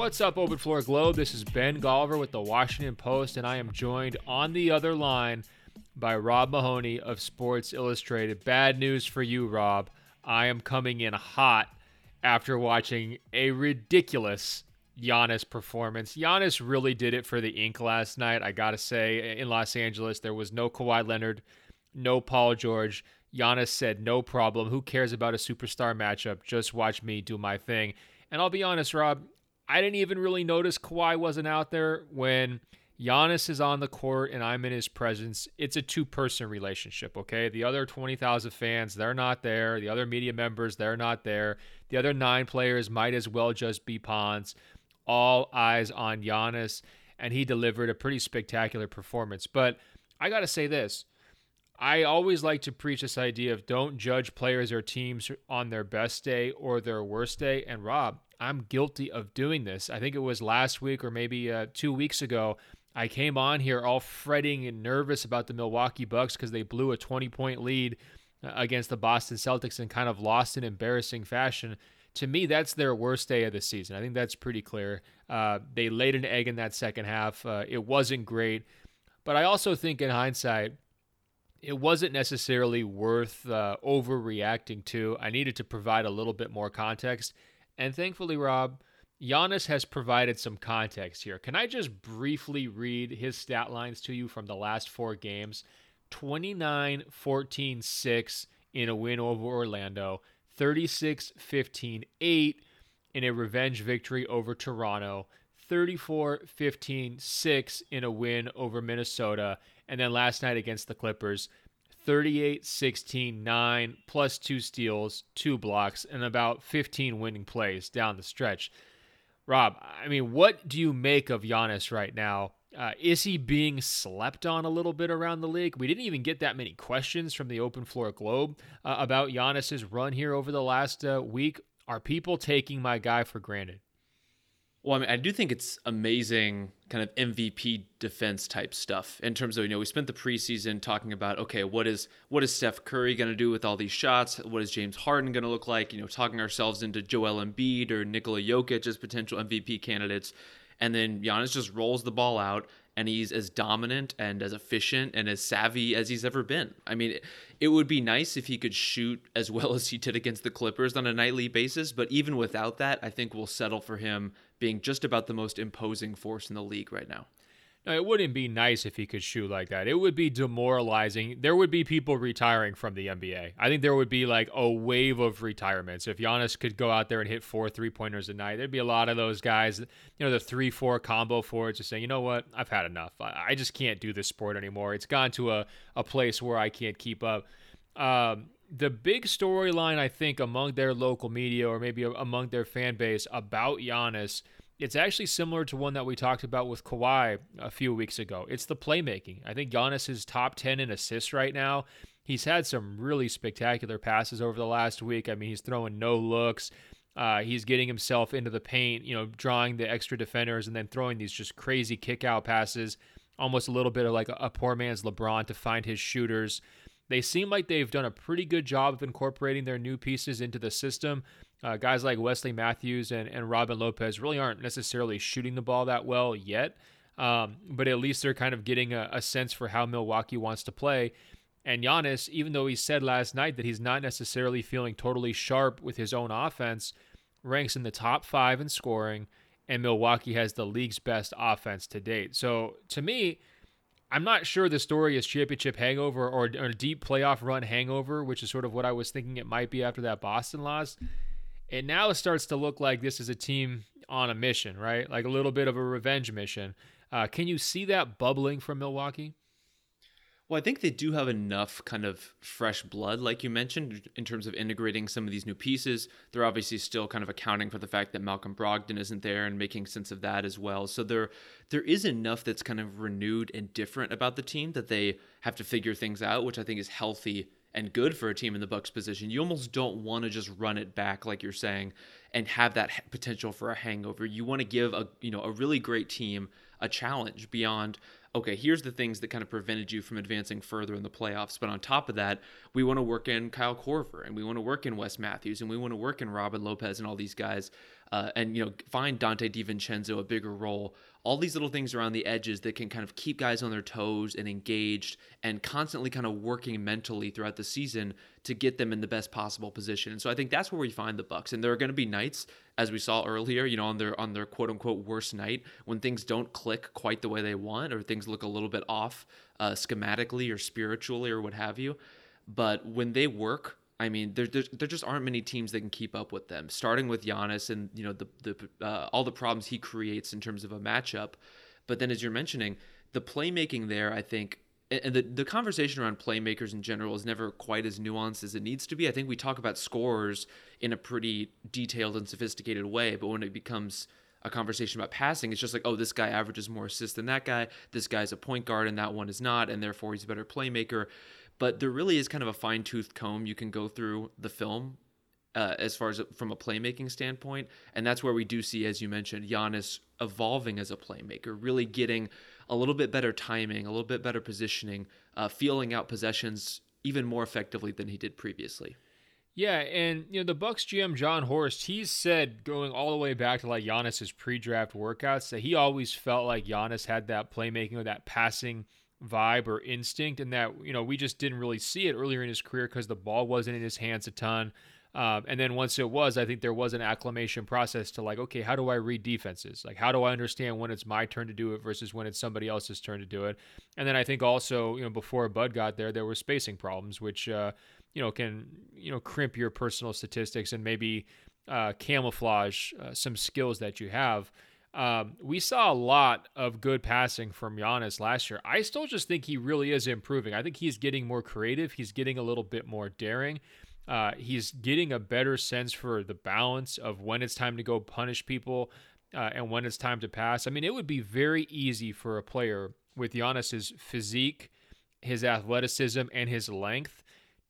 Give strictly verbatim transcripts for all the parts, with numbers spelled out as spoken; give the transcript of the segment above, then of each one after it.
What's up, Open Floor Globe? This is Ben Golliver with the Washington Post, and I am joined on the other line by Rob Mahoney of Sports Illustrated. Bad news for you, Rob. I am coming in hot after watching a ridiculous Giannis performance. Giannis really did it for the ink last night. I gotta say, in Los Angeles, there was no Kawhi Leonard, no Paul George. Giannis said, no problem. Who cares about a superstar matchup? Just watch me do my thing. And I'll be honest, Rob, I didn't even really notice Kawhi wasn't out there. When Giannis is on the court and I'm in his presence, it's a two-person relationship, okay? The other twenty thousand fans, they're not there. The other media members, they're not there. The other nine players might as well just be pawns. All eyes on Giannis, and he delivered a pretty spectacular performance. But I got to say this. I always like to preach this idea of don't judge players or teams on their best day or their worst day. And Rob, I'm guilty of doing this. I think it was last week or maybe uh, two weeks ago. I came on here all fretting and nervous about the Milwaukee Bucks because they blew a twenty-point lead against the Boston Celtics and kind of lost in embarrassing fashion. To me, that's their worst day of the season. I think that's pretty clear. Uh, they laid an egg in that second half. Uh, it wasn't great. But I also think in hindsight, it wasn't necessarily worth uh, overreacting to. I needed to provide a little bit more context. And thankfully, Rob, Giannis has provided some context here. Can I just briefly read his stat lines to you from the last four games? twenty-nine, fourteen, six in a win over Orlando. thirty-six, fifteen, eight in a revenge victory over Toronto. thirty-four, fifteen, six in a win over Minnesota. And then last night against the Clippers, thirty-eight, sixteen, nine, plus two steals, two blocks, and about fifteen winning plays down the stretch. Rob, I mean, what do you make of Giannis right now? Uh, is he being slept on a little bit around the league? We didn't even get that many questions from the Open Floor Globe uh, about Giannis's run here over the last uh, week. Are people taking my guy for granted? Well, I mean, I do think it's amazing kind of M V P defense type stuff in terms of, you know, we spent the preseason talking about, okay, what is what is Steph Curry going to do with all these shots? What is James Harden going to look like? You know, talking ourselves into Joel Embiid or Nikola Jokic as potential M V P candidates. And then Giannis just rolls the ball out, and he's as dominant and as efficient and as savvy as he's ever been. I mean, it, it would be nice if he could shoot as well as he did against the Clippers on a nightly basis, but even without that, I think we'll settle for him being just about the most imposing force in the league right now. No, it wouldn't be nice if he could shoot like that. It would be demoralizing. There would be people retiring from the N B A. I think there would be like a wave of retirements. If Giannis could go out there and hit four three-pointers a night, there'd be a lot of those guys, you know, the three four combo forwards just saying, you know what, I've had enough. I just can't do this sport anymore. It's gone to a, a place where I can't keep up. Um, the big storyline, I think, among their local media or maybe among their fan base about Giannis, it's actually similar to one that we talked about with Kawhi a few weeks ago. It's the playmaking. I think Giannis is top ten in assists right now. He's had some really spectacular passes over the last week. I mean, he's throwing no looks. Uh, he's getting himself into the paint, you know, drawing the extra defenders and then throwing these just crazy kick-out passes, almost a little bit of like a, a poor man's LeBron to find his shooters. They seem like they've done a pretty good job of incorporating their new pieces into the system. Uh, guys like Wesley Matthews and, and Robin Lopez really aren't necessarily shooting the ball that well yet, um, but at least they're kind of getting a, a sense for how Milwaukee wants to play. And Giannis, even though he said last night that he's not necessarily feeling totally sharp with his own offense, ranks in the top five in scoring, and Milwaukee has the league's best offense to date. So to me, I'm not sure the story is championship hangover or, or a deep playoff run hangover, which is sort of what I was thinking it might be after that Boston loss. It now starts to look like this is a team on a mission, right? Like a little bit of a revenge mission. Uh, can you see that bubbling from Milwaukee? Well, I think they do have enough kind of fresh blood, like you mentioned, in terms of integrating some of these new pieces. They're obviously still kind of accounting for the fact that Malcolm Brogdon isn't there and making sense of that as well. So there, there is enough that's kind of renewed and different about the team that they have to figure things out, which I think is healthy and good for a team in the Bucks position. You almost don't want to just run it back, like you're saying, and have that potential for a hangover. You want to give a you know a really great team a challenge beyond, okay, here's the things that kind of prevented you from advancing further in the playoffs. But on top of that, we want to work in Kyle Korver, and we want to work in Wes Matthews, and we want to work in Robin Lopez and all these guys, uh, and, you know, find Dante DiVincenzo a bigger role. All these little things around the edges that can kind of keep guys on their toes and engaged and constantly kind of working mentally throughout the season to get them in the best possible position. And so I think that's where we find the Bucks. And there are going to be nights, as we saw earlier, you know, on their on their quote unquote worst night, when things don't click quite the way they want, or things look a little bit off uh, schematically or spiritually or what have you. But when they work, I mean, there, there there just aren't many teams that can keep up with them. Starting with Giannis and, you know, the the uh, all the problems he creates in terms of a matchup, but then as you're mentioning, the playmaking there, I think, and the the conversation around playmakers in general is never quite as nuanced as it needs to be. I think we talk about scorers in a pretty detailed and sophisticated way, but when it becomes a conversation about passing, it's just like, oh, this guy averages more assists than that guy. This guy's a point guard and that one is not, and therefore he's a better playmaker. But there really is kind of a fine-tooth comb you can go through the film uh, as far as from a playmaking standpoint. And that's where we do see, as you mentioned, Giannis evolving as a playmaker, really getting a little bit better timing, a little bit better positioning, uh, feeling out possessions even more effectively than he did previously. Yeah, and you know the Bucks G M John Horst, he's said going all the way back to like Giannis's pre-draft workouts that he always felt like Giannis had that playmaking or that passing vibe or instinct, and that, you know, we just didn't really see it earlier in his career because the ball wasn't in his hands a ton. Um, and then once it was, I think there was an acclimation process to like, okay, how do I read defenses? Like, how do I understand when it's my turn to do it versus when it's somebody else's turn to do it? And then I think also, you know, before Bud got there, there were spacing problems, which, uh, you know, can, you know, crimp your personal statistics and maybe uh, camouflage uh, some skills that you have. Um, we saw a lot of good passing from Giannis last year. I still just think he really is improving. I think he's getting more creative. He's getting a little bit more daring. Uh, he's getting a better sense for the balance of when it's time to go punish people uh, and when it's time to pass. I mean, it would be very easy for a player with Giannis's physique, his athleticism, and his length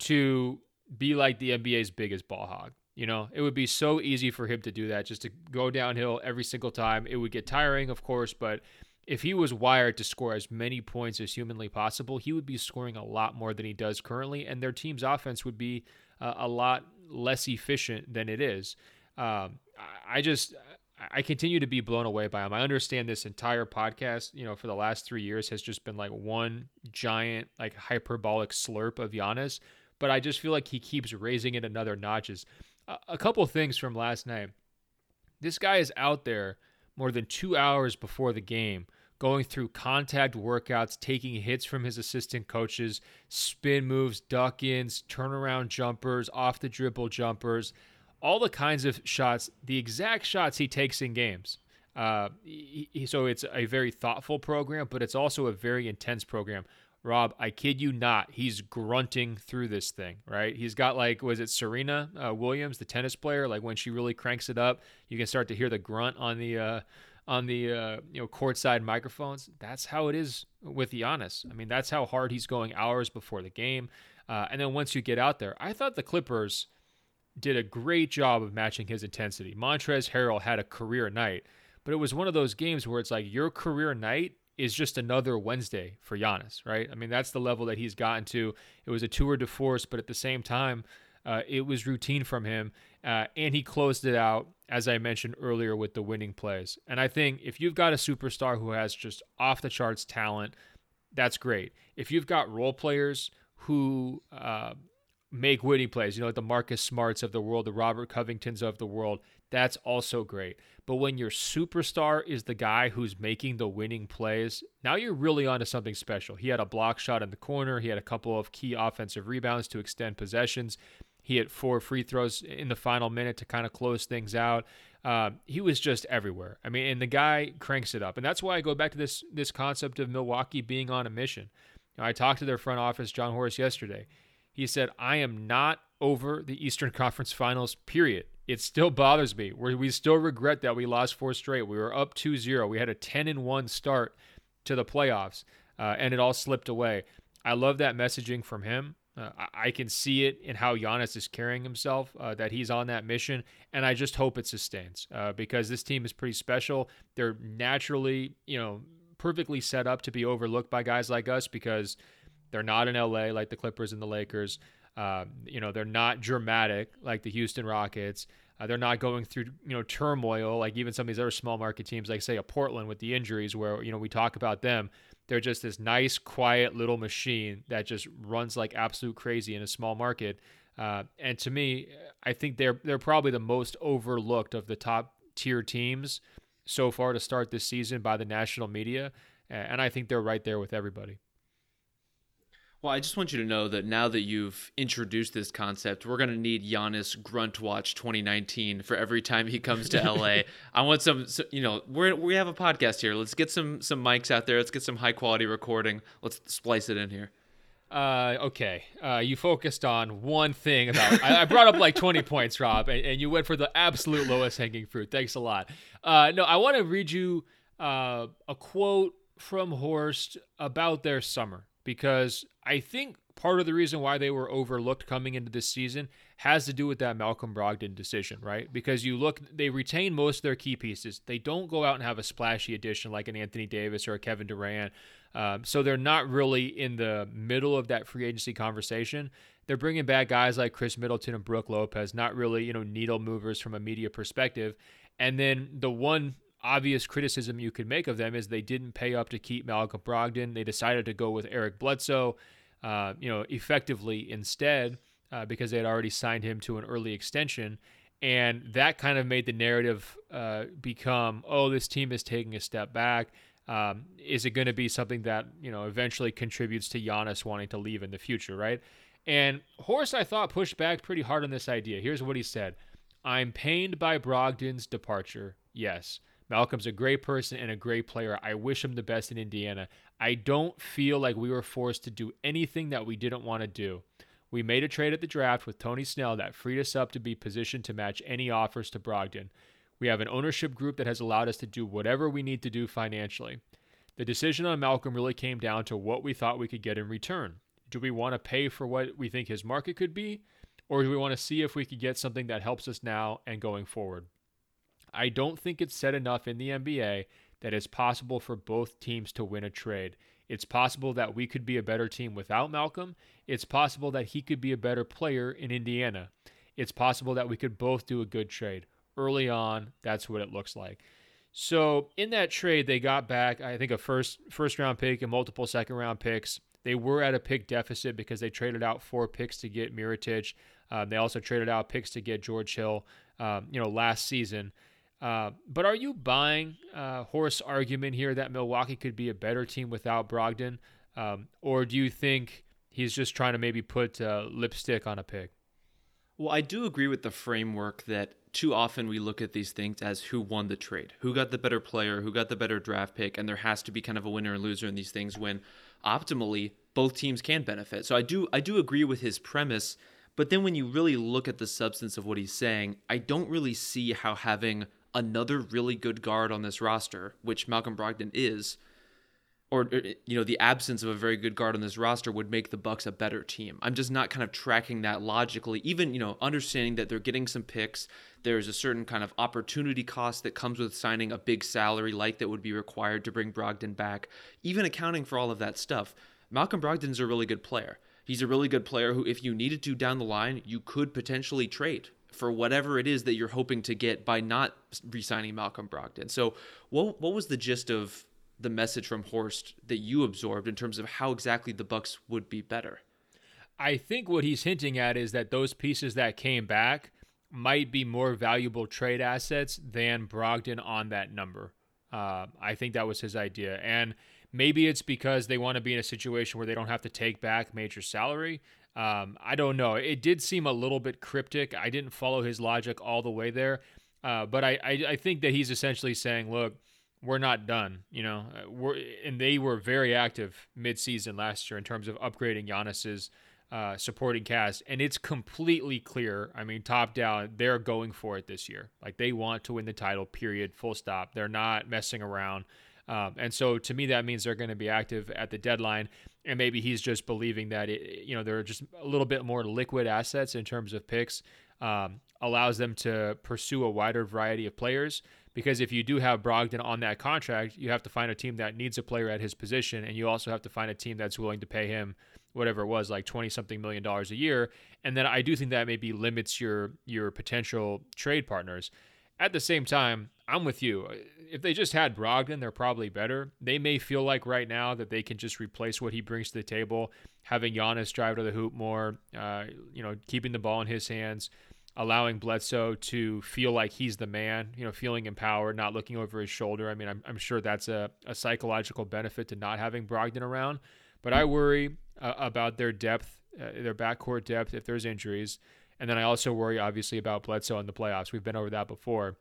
to be like the N B A's biggest ball hog. You know, it would be so easy for him to do that, just to go downhill every single time. It would get tiring, of course, but if he was wired to score as many points as humanly possible, he would be scoring a lot more than he does currently, and their team's offense would be uh, a lot less efficient than it is. Um, I just, I continue to be blown away by him. I understand this entire podcast, you know, for the last three years has just been like one giant, like hyperbolic slurp of Giannis, but I just feel like he keeps raising it another notches. A couple things from last night. This guy is out there more than two hours before the game, going through contact workouts, taking hits from his assistant coaches, spin moves, duck-ins, turnaround jumpers, off-the-dribble jumpers, all the kinds of shots, the exact shots he takes in games. Uh, he, he, so it's a very thoughtful program, but it's also a very intense program. Rob, I kid you not, he's grunting through this thing, right? He's got like, was it Serena uh, Williams, the tennis player? Like when she really cranks it up, you can start to hear the grunt on the uh, on the uh, you know courtside microphones. That's how it is with Giannis. I mean, that's how hard he's going hours before the game. Uh, and then once you get out there, I thought the Clippers did a great job of matching his intensity. Montrezl Harrell had a career night, but it was one of those games where it's like your career night is just another Wednesday for Giannis, right? I mean, that's the level that he's gotten to. It was a tour de force, but at the same time, uh, it was routine from him. Uh, and he closed it out, as I mentioned earlier, with the winning plays. And I think if you've got a superstar who has just off-the-charts talent, that's great. If you've got role players who uh, make winning plays, you know, like the Marcus Smarts of the world, the Robert Covingtons of the world, that's also great. But when your superstar is the guy who's making the winning plays, now you're really onto something special. He had a block shot in the corner. He had a couple of key offensive rebounds to extend possessions. He hit four free throws in the final minute to kind of close things out. Uh, he was just everywhere. I mean, and the guy cranks it up. And that's why I go back to this this concept of Milwaukee being on a mission. You know, I talked to their front office, John Horst, yesterday. He said, I am not over the Eastern Conference Finals, period. It still bothers me. We're, we still regret that we lost four straight. We were up two zero. We had a ten and one start to the playoffs, uh, and it all slipped away. I love that messaging from him. Uh, I, I can see it in how Giannis is carrying himself, uh, that he's on that mission, and I just hope it sustains uh, because this team is pretty special. They're naturally, you know, perfectly set up to be overlooked by guys like us because they're not in L A like the Clippers and the Lakers. Uh, you know, they're not dramatic like the Houston Rockets. Uh, they're not going through, you know, turmoil like even some of these other small market teams, like say a Portland with the injuries where, you know, we talk about them. They're just this nice, quiet little machine that just runs like absolute crazy in a small market. Uh, and to me, I think they're they're probably the most overlooked of the top tier teams so far to start this season by the national media. And I think they're right there with everybody. Well, I just want you to know that now that you've introduced this concept, we're going to need Giannis Grunt Watch twenty nineteen for every time he comes to L A. I want some, so, you know, we're, we have a podcast here. Let's get some some mics out there. Let's get some high quality recording. Let's splice it in here. Uh, okay. Uh, you focused on one thing about, I, I brought up like twenty points, Rob, and, and you went for the absolute lowest hanging fruit. Thanks a lot. Uh, no, I want to read you uh, a quote from Horst about their summer, because I think part of the reason why they were overlooked coming into this season has to do with that Malcolm Brogdon decision, right? Because you look, they retain most of their key pieces. They don't go out and have a splashy addition like an Anthony Davis or a Kevin Durant. Um, so they're not really in the middle of that free agency conversation. They're bringing back guys like Chris Middleton and Brook Lopez, not really, you know, needle movers from a media perspective. And then the one obvious criticism you could make of them is they didn't pay up to keep Malcolm Brogdon. They decided to go with Eric Bledsoe, uh, you know, effectively instead uh, because they had already signed him to an early extension. And that kind of made the narrative uh, become, oh, this team is taking a step back. Um, is it going to be something that, you know, eventually contributes to Giannis wanting to leave in the future, right? And Horst, I thought, pushed back pretty hard on this idea. Here's what he said. I'm pained by Brogdon's departure. Yes. Malcolm's a great person and a great player. I wish him the best in Indiana. I don't feel like we were forced to do anything that we didn't want to do. We made a trade at the draft with Tony Snell that freed us up to be positioned to match any offers to Brogdon. We have an ownership group that has allowed us to do whatever we need to do financially. The decision on Malcolm really came down to what we thought we could get in return. Do we want to pay for what we think his market could be, or do we want to see if we could get something that helps us now and going forward? I don't think it's said enough in the N B A that it's possible for both teams to win a trade. It's possible that we could be a better team without Malcolm. It's possible that he could be a better player in Indiana. It's possible that we could both do a good trade. Early on, that's what it looks like. So in that trade, they got back, I think, a first first round pick and multiple second round picks. They were at a pick deficit because they traded out four picks to get Mirotic. Um, they also traded out picks to get George Hill, um, you know, last season. Uh, but are you buying uh, Horst's argument here that Milwaukee could be a better team without Brogdon? Um, or do you think he's just trying to maybe put uh, lipstick on a pig? Well, I do agree with the framework that too often we look at these things as who won the trade, who got the better player, who got the better draft pick, and there has to be kind of a winner and loser in these things when optimally both teams can benefit. So I do I do agree with his premise, but then when you really look at the substance of what he's saying, I don't really see how having another really good guard on this roster, which Malcolm Brogdon is, or, you know, the absence of a very good guard on this roster would make the Bucks a better team. I'm just not kind of tracking that logically, even, you know, understanding that they're getting some picks. There's a certain kind of opportunity cost that comes with signing a big salary like that would be required to bring Brogdon back. Even accounting for all of that stuff, Malcolm Brogdon's a really good player. He's a really good player who, if you needed to down the line, you could potentially trade for whatever it is that you're hoping to get by not re-signing Malcolm Brogdon. So what what was the gist of the message from Horst that you absorbed in terms of how exactly the Bucks would be better? I think what he's hinting at is that those pieces that came back might be more valuable trade assets than Brogdon on that number. Uh, I think that was his idea. And maybe it's because they want to be in a situation where they don't have to take back major salary. Um, I don't know. It did seem a little bit cryptic. I didn't follow his logic all the way there. Uh, but I, I, I think that he's essentially saying, look, we're not done, you know, we're, and they were very active mid-season last year in terms of upgrading Giannis's uh, supporting cast. And it's completely clear. I mean, top down, they're going for it this year. Like, they want to win the title, period, full stop. They're not messing around. Um, and so to me, that means they're going to be active at the deadline. And maybe he's just believing that, it, you know, there are just a little bit more liquid assets in terms of picks. Um, allows them to pursue a wider variety of players. Because if you do have Brogdon on that contract, you have to find a team that needs a player at his position, and you also have to find a team that's willing to pay him whatever it was, like twenty something million dollars a year. And then I do think that maybe limits your your potential trade partners. At the same time, I'm with you. If they just had Brogdon, they're probably better. They may feel like right now that they can just replace what he brings to the table, having Giannis drive to the hoop more, uh, you know, keeping the ball in his hands, allowing Bledsoe to feel like he's the man, you know, feeling empowered, not looking over his shoulder. I mean, I'm, I'm sure that's a, a psychological benefit to not having Brogdon around. But I worry uh, about their depth, uh, their backcourt depth if there's injuries. And then I also worry, obviously, about Bledsoe in the playoffs. We've been over that before.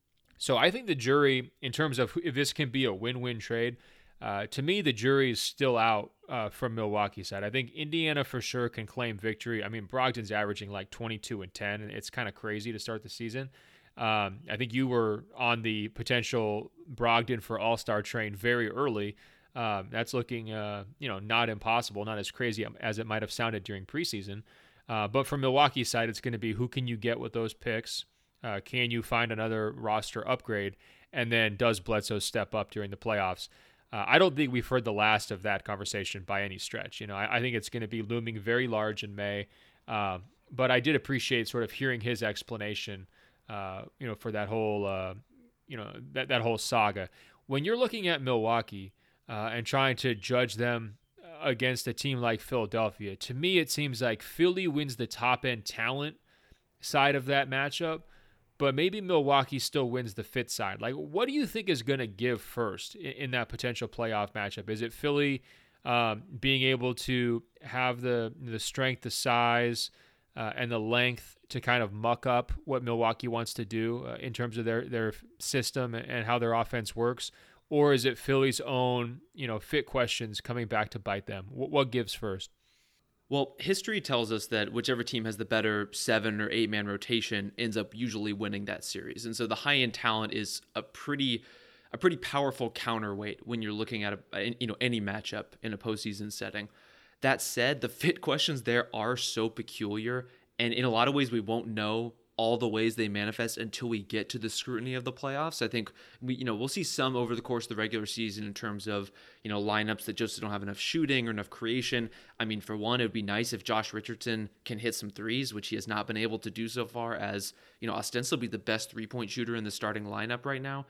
So I think the jury, in terms of if this can be a win-win trade, uh, to me, the jury is still out uh, from Milwaukee's side. I think Indiana for sure can claim victory. I mean, Brogdon's averaging like twenty-two and ten, and it's kind of crazy to start the season. Um, I think you were on the potential Brogdon for All-Star train very early. Um, that's looking, uh, you know, not impossible, not as crazy as it might have sounded during preseason. Uh, but from Milwaukee's side, it's going to be who can you get with those picks? Uh, can you find another roster upgrade? And then does Bledsoe step up during the playoffs? Uh, I don't think we've heard the last of that conversation by any stretch. You know, I, I think it's going to be looming very large in May. Uh, but I did appreciate sort of hearing his explanation, uh, you know, for that whole, uh, you know, that, that whole saga. When you're looking at Milwaukee uh, and trying to judge them against a team like Philadelphia, to me, it seems like Philly wins the top end talent side of that matchup, but maybe Milwaukee still wins the fit side. Like, what do you think is going to give first in, in that potential playoff matchup? Is it Philly um, being able to have the the strength, the size, uh, and the length to kind of muck up what Milwaukee wants to do uh, in terms of their their system and how their offense works? Or is it Philly's own, you know, fit questions coming back to bite them? What, what gives first? Well, history tells us that whichever team has the better seven or eight man rotation ends up usually winning that series. And so the high end talent is a pretty a pretty powerful counterweight when you're looking at a, you know any matchup in a postseason setting. That said, the fit questions there are so peculiar, and in a lot of ways we won't know all the ways they manifest until we get to the scrutiny of the playoffs. I think we, you know, we'll see some over the course of the regular season in terms of, you know, lineups that just don't have enough shooting or enough creation. I mean, for one, it would be nice if Josh Richardson can hit some threes, which he has not been able to do so far, as, you know, ostensibly the best three-point shooter in the starting lineup right now.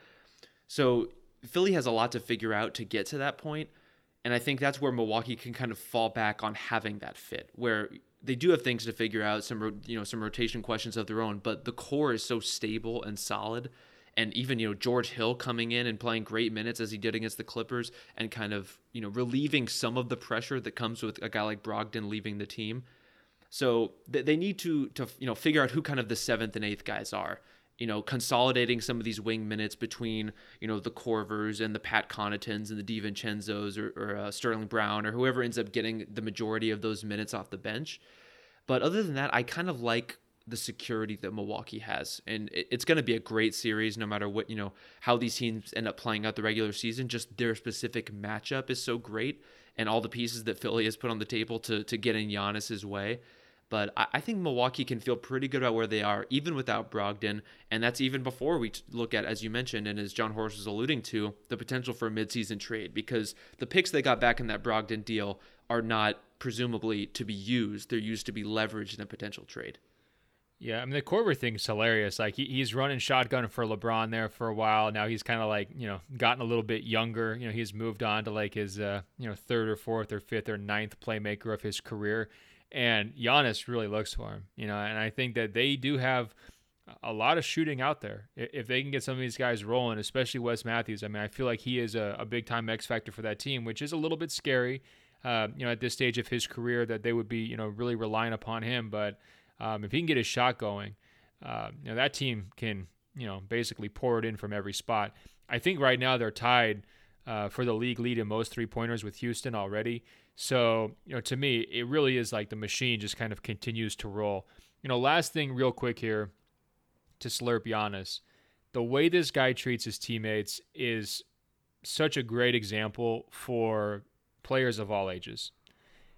So Philly has a lot to figure out to get to that point. And I think that's where Milwaukee can kind of fall back on having that fit, where they do have things to figure out, some you know some rotation questions of their own, but the core is so stable and solid. And even you know George Hill coming in and playing great minutes as he did against the Clippers, and kind of you know relieving some of the pressure that comes with a guy like Brogdon leaving the team. So they need to to you know figure out who kind of the seventh and eighth guys are. You know, consolidating some of these wing minutes between, you know, the Korvers and the Pat Connaughtons and the DiVincenzos or, or uh, Sterling Brown or whoever ends up getting the majority of those minutes off the bench. But other than that, I kind of like the security that Milwaukee has. And it, it's going to be a great series no matter what, you know, how these teams end up playing out the regular season. Just their specific matchup is so great, and all the pieces that Philly has put on the table to to get in Giannis's way. But I think Milwaukee can feel pretty good about where they are, even without Brogdon. And that's even before we look at, as you mentioned, and as John Horst was alluding to, the potential for a midseason trade. Because the picks they got back in that Brogdon deal are not presumably to be used. They're used to be leveraged in a potential trade. Yeah, I mean, the Korver thing's hilarious. Like, he, he's running shotgun for LeBron there for a while. Now he's kind of like, you know, gotten a little bit younger. You know, he's moved on to like his, uh, you know, third or fourth or fifth or ninth playmaker of his career. And Giannis really looks for him, you know, and I think that they do have a lot of shooting out there. If they can get some of these guys rolling, especially Wes Matthews, I mean, I feel like he is a, a big-time X factor for that team, which is a little bit scary, uh, you know, at this stage of his career, that they would be, you know, really relying upon him. But um, if he can get his shot going, uh, you know, that team can, you know, basically pour it in from every spot. I think right now they're tied uh, for the league lead in most three-pointers with Houston already. So, you know, to me, it really is like the machine just kind of continues to roll. You know, last thing real quick here to slurp Giannis. The way this guy treats his teammates is such a great example for players of all ages.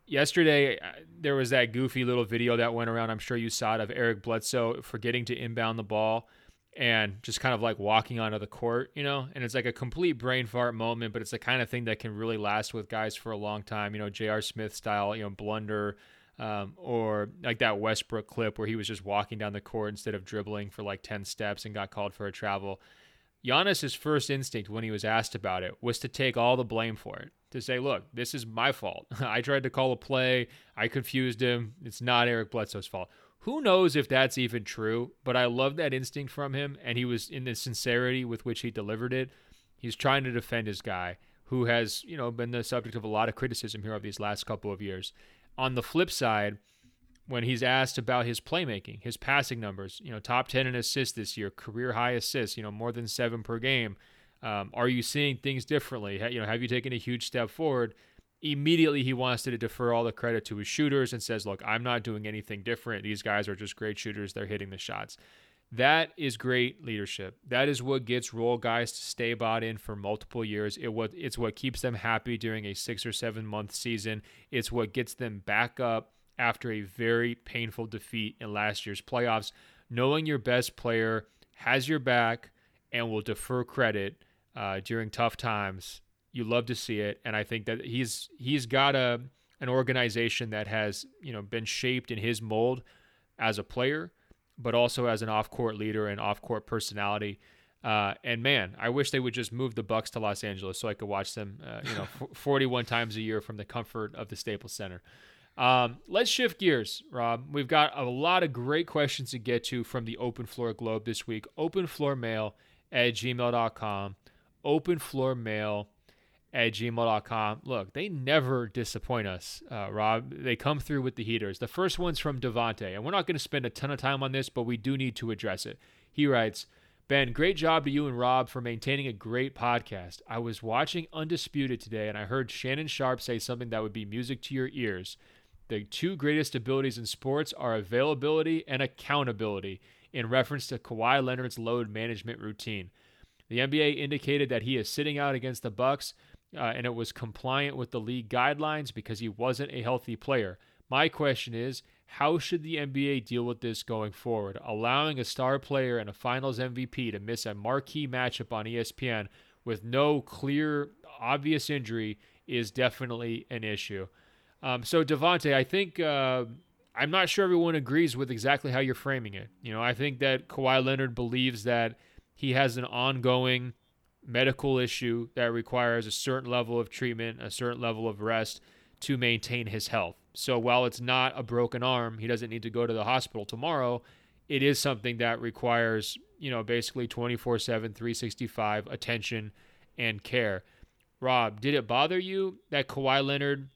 yesterday, uh, there was that goofy little video that went around. I'm sure you saw it, of Eric Bledsoe forgetting to inbound the ball and just kind of like walking onto the court, you know, and it's like a complete brain fart moment, but it's the kind of thing that can really last with guys for a long time, you know, J R. Smith style, you know, blunder, um, or like that Westbrook clip where he was just walking down the court instead of dribbling for like ten steps and got called for a travel. Giannis's first instinct when he was asked about it was to take all the blame for it, to say, look, this is my fault. I tried to call a play. I confused him. It's not Eric Bledsoe's fault. Who knows if that's even true, but I love that instinct from him, and he was in the sincerity with which he delivered it. He's trying to defend his guy, who has, you know, been the subject of a lot of criticism here over these last couple of years. On the flip side, when he's asked about his playmaking, his passing numbers, you know, top ten in assists this year, career high assists, you know, more than seven per game. Um, are you seeing things differently? You know, have you taken a huge step forward? Immediately, he wants to defer all the credit to his shooters and says, look, I'm not doing anything different. These guys are just great shooters. They're hitting the shots. That is great leadership. That is what gets role guys to stay bought in for multiple years. It what It's what keeps them happy during a six or seven month season. It's what gets them back up after a very painful defeat in last year's playoffs. Knowing your best player has your back and will defer credit uh, during tough times. You love to see it, and I think that he's he's got a an organization that has, you know, been shaped in his mold as a player, but also as an off-court leader and off-court personality. Uh, and man, I wish they would just move the Bucks to Los Angeles so I could watch them, uh, you know, forty-one times a year from the comfort of the Staples Center. Um, let's shift gears, Rob. We've got a lot of great questions to get to from the Open Floor Globe this week. openfloormail at gmail dot com. openfloormail at gmail dot com. Look, they never disappoint us, uh, Rob. They come through with the heaters. The first one's from Devontae, and we're not going to spend a ton of time on this, but we do need to address it. He writes, Ben, great job to you and Rob for maintaining a great podcast. I was watching Undisputed today, and I heard Shannon Sharpe say something that would be music to your ears. The two greatest abilities in sports are availability and accountability, in reference to Kawhi Leonard's load management routine. The N B A indicated that he is sitting out against the Bucks, Uh, and it was compliant with the league guidelines because he wasn't a healthy player. My question is, how should the N B A deal with this going forward? Allowing a star player and a finals M V P to miss a marquee matchup on E S P N with no clear, obvious injury is definitely an issue. Um, so, Devontae, I think uh, I'm not sure everyone agrees with exactly how you're framing it. You know, I think that Kawhi Leonard believes that he has an ongoing medical issue that requires a certain level of treatment, a certain level of rest to maintain his health. So while it's not a broken arm, he doesn't need to go to the hospital tomorrow. It is something that requires, you know, basically twenty-four seven, three sixty-five attention and care. Rob, did it bother you that Kawhi Leonard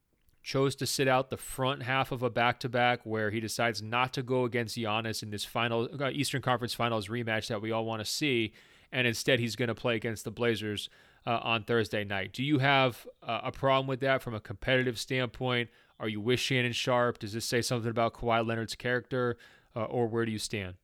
chose to sit out the front half of a back-to-back where he decides not to go against Giannis in this final uh, Eastern Conference Finals rematch that we all want to see, and instead he's going to play against the Blazers uh, on Thursday night? Do you have uh, a problem with that from a competitive standpoint? Are you with Shannon Sharpe? Does this say something about Kawhi Leonard's character, uh, or where do you stand?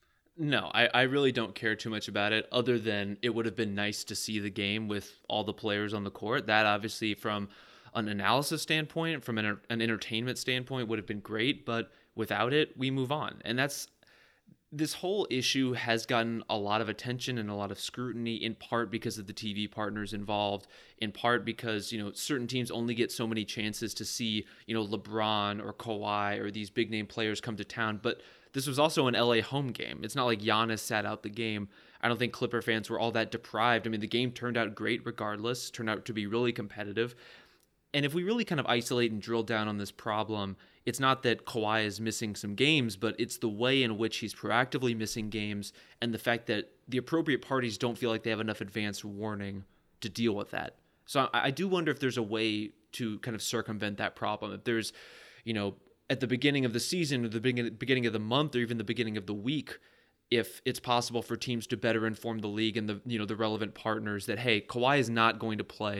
No, I, I really don't care too much about it, other than it would have been nice to see the game with all the players on the court. That obviously, from an analysis standpoint, from an, an entertainment standpoint, would have been great, but without it, we move on. And that's this whole issue has gotten a lot of attention and a lot of scrutiny, in part because of the T V partners involved, in part because, you know, certain teams only get so many chances to see, you know, LeBron or Kawhi or these big name players come to town. But this was also an L A home game. It's not like Giannis sat out the game. I don't think Clipper fans were all that deprived. I mean, the game turned out great regardless, turned out to be really competitive. And if we really kind of isolate and drill down on this problem, it's not that Kawhi is missing some games, but it's the way in which he's proactively missing games and the fact that the appropriate parties don't feel like they have enough advance warning to deal with that. So I, I do wonder if there's a way to kind of circumvent that problem. If there's, you know, at the beginning of the season or the beginning of the month or even the beginning of the week, if it's possible for teams to better inform the league and the, you know, the relevant partners that, hey, Kawhi is not going to play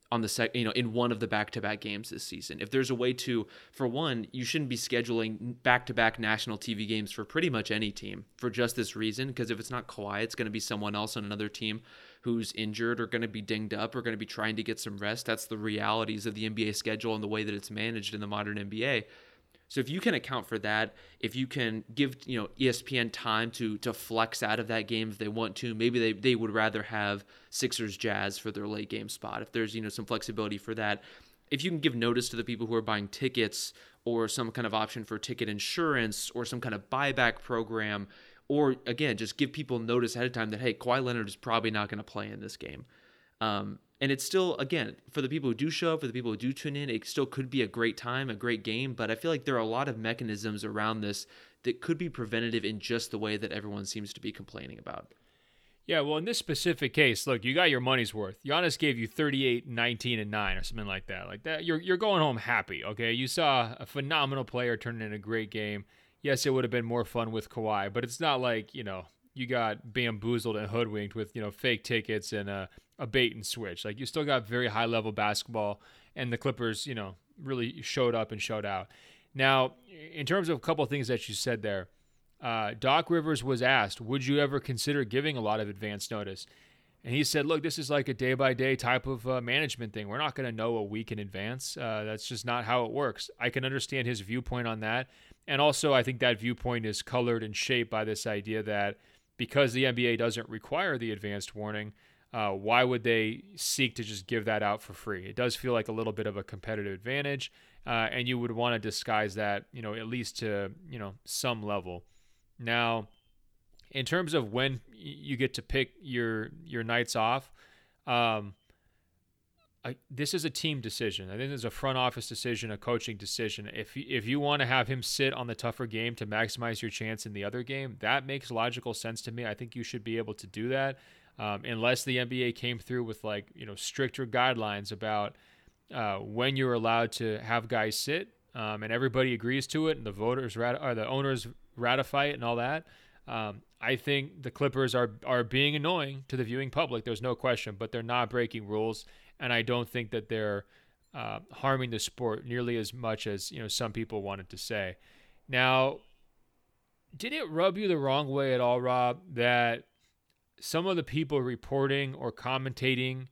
on the sec, you know, in one of the back-to-back games this season. If there's a way to, for one, you shouldn't be scheduling back-to-back national T V games for pretty much any team for just this reason, because if it's not Kawhi, it's going to be someone else on another team who's injured or going to be dinged up or going to be trying to get some rest. That's the realities of the N B A schedule and the way that it's managed in the modern N B A. So if you can account for that, if you can give, you know, E S P N time to to flex out of that game if they want to, maybe they, they would rather have Sixers Jazz for their late game spot. If there's, you know, some flexibility for that, if you can give notice to the people who are buying tickets or some kind of option for ticket insurance or some kind of buyback program, or again, just give people notice ahead of time that, hey, Kawhi Leonard is probably not going to play in this game. Um, and it's still, again, for the people who do show up, for the people who do tune in, it still could be a great time, a great game. But I feel like there are a lot of mechanisms around this that could be preventative in just the way that everyone seems to be complaining about. Yeah, well, in this specific case, look, you got your money's worth. Giannis gave you thirty-eight, nineteen, and nine or something like that. Like that, you're you're going home happy, okay? You saw a phenomenal player turn in a great game. Yes, it would have been more fun with Kawhi, but it's not like, you know, you got bamboozled and hoodwinked with, you know, fake tickets and a, a bait and switch. Like, you still got very high-level basketball, and the Clippers, you know, really showed up and showed out. Now, in terms of a couple of things that you said there, uh, Doc Rivers was asked, would you ever consider giving a lot of advance notice? And he said, look, this is like a day-by-day type of uh, management thing. We're not going to know a week in advance. Uh, that's just not how it works. I can understand his viewpoint on that. And also, I think that viewpoint is colored and shaped by this idea that because the N B A doesn't require the advanced warning, uh, why would they seek to just give that out for free? It does feel like a little bit of a competitive advantage, uh, and you would want to disguise that, you know, at least to, you know, some level. Now, in terms of when you get to pick your your nights off, um, I, this is a team decision. I think it's a front office decision, a coaching decision. If if you want to have him sit on the tougher game to maximize your chance in the other game, that makes logical sense to me. I think you should be able to do that, um, unless the N B A came through with like you know stricter guidelines about uh, when you're allowed to have guys sit, um, and everybody agrees to it, and the voters rat- or the owners ratify it, and all that. Um, I think the Clippers are are being annoying to the viewing public. There's no question, but they're not breaking rules. And I don't think that they're uh, harming the sport nearly as much as you know some people wanted to say. Now, did it rub you the wrong way at all, Rob, that some of the people reporting or commentating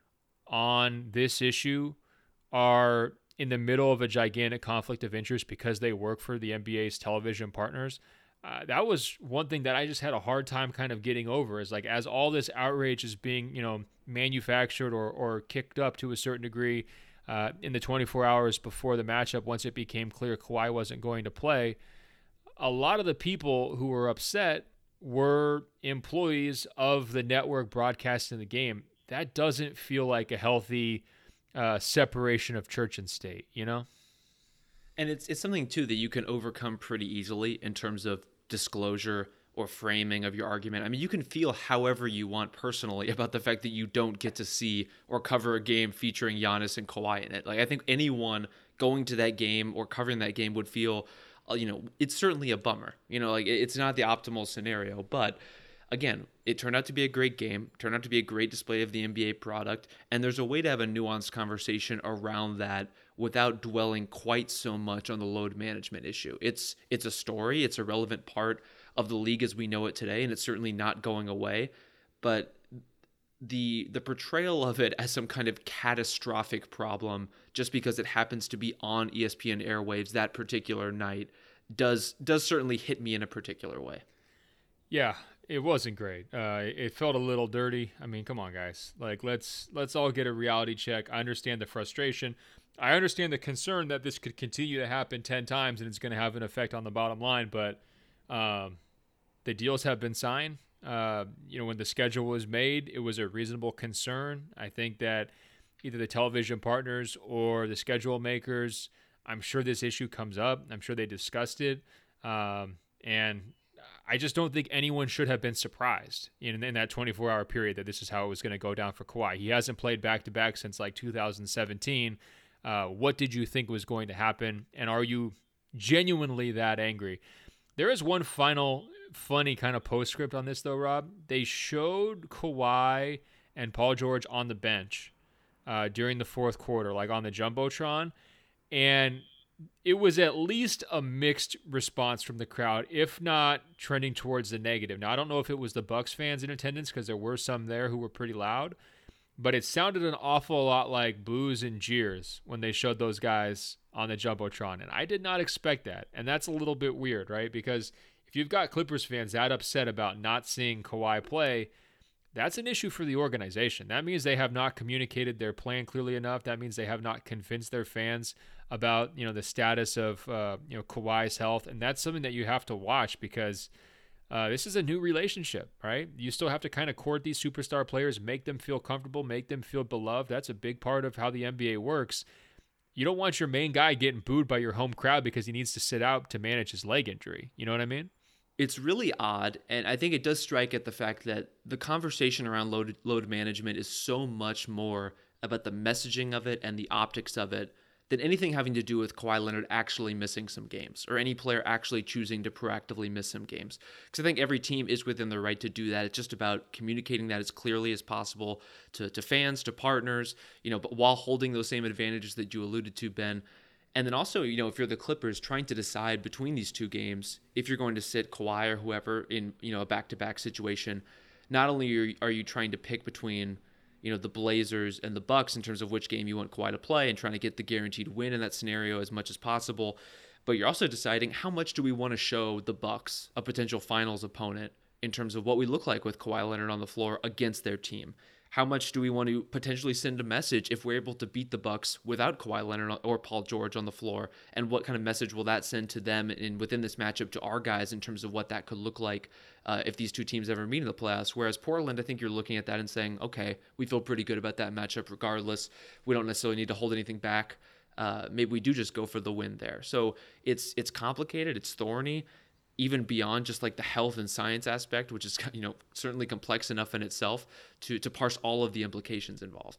on this issue are in the middle of a gigantic conflict of interest because they work for the N B A's television partners? Uh, that was one thing that I just had a hard time kind of getting over, is like, as all this outrage is being, you know, manufactured or, or kicked up to a certain degree uh, in the twenty-four hours before the matchup, once it became clear Kawhi wasn't going to play, a lot of the people who were upset were employees of the network broadcasting the game. That doesn't feel like a healthy uh, separation of church and state, you know? And it's it's something, too, that you can overcome pretty easily in terms of disclosure or framing of your argument. I mean, you can feel however you want personally about the fact that you don't get to see or cover a game featuring Giannis and Kawhi in it. Like, I think anyone going to that game or covering that game would feel, uh, you know, it's certainly a bummer. You know, like, it's not the optimal scenario, but again, it turned out to be a great game, turned out to be a great display of the N B A product, and there's a way to have a nuanced conversation around that without dwelling quite so much on the load management issue. It's it's a story, it's a relevant part of the league as we know it today, and it's certainly not going away, but the the portrayal of it as some kind of catastrophic problem just because it happens to be on E S P N airwaves that particular night does does certainly hit me in a particular way. Yeah, it wasn't great. Uh, it felt a little dirty. I mean, come on, guys. Like, let's let's all get a reality check. I understand the frustration. I understand the concern that this could continue to happen ten times and it's going to have an effect on the bottom line. But um, the deals have been signed. Uh, you know, when the schedule was made, it was a reasonable concern. I think that either the television partners or the schedule makers, I'm sure this issue comes up. I'm sure they discussed it. Um, and I just don't think anyone should have been surprised in, in that twenty-four hour period that this is how it was going to go down for Kawhi. He hasn't played back-to-back since like two thousand seventeen. Uh, what did you think was going to happen? And are you genuinely that angry? There is one final funny kind of postscript on this, though, Rob. They showed Kawhi and Paul George on the bench uh, during the fourth quarter, like on the Jumbotron. And it was at least a mixed response from the crowd, if not trending towards the negative. Now, I don't know if it was the Bucks fans in attendance, because there were some there who were pretty loud, but it sounded an awful lot like boos and jeers when they showed those guys on the Jumbotron. And I did not expect that. And that's a little bit weird, right? Because if you've got Clippers fans that upset about not seeing Kawhi play, that's an issue for the organization. That means they have not communicated their plan clearly enough. That means they have not convinced their fans about, you know, the status of, uh, you know, Kawhi's health. And that's something that you have to watch, because uh, this is a new relationship, right? You still have to kind of court these superstar players, make them feel comfortable, make them feel beloved. That's a big part of how the N B A works. You don't want your main guy getting booed by your home crowd because he needs to sit out to manage his leg injury. You know what I mean? It's really odd, and I think it does strike at the fact that the conversation around load, load management is so much more about the messaging of it and the optics of it than anything having to do with Kawhi Leonard actually missing some games or any player actually choosing to proactively miss some games. Because I think every team is within their right to do that. It's just about communicating that as clearly as possible to, to fans, to partners, you know, but while holding those same advantages that you alluded to, Ben. And then also, you know, if you're the Clippers trying to decide between these two games, if you're going to sit Kawhi or whoever in, you know, a back-to-back situation, not only are you, are you trying to pick between, you know, the Blazers and the Bucks in terms of which game you want Kawhi to play and trying to get the guaranteed win in that scenario as much as possible, but you're also deciding how much do we want to show the Bucks, a potential finals opponent, in terms of what we look like with Kawhi Leonard on the floor against their team. How much do we want to potentially send a message if we're able to beat the Bucks without Kawhi Leonard or Paul George on the floor? And what kind of message will that send to them and within this matchup to our guys in terms of what that could look like uh, if these two teams ever meet in the playoffs? Whereas Portland, I think you're looking at that and saying, okay, we feel pretty good about that matchup regardless. We don't necessarily need to hold anything back. Uh, maybe we do just go for the win there. So it's it's complicated. It's thorny. Even beyond just like the health and science aspect, which is, you know, certainly complex enough in itself to to parse all of the implications involved.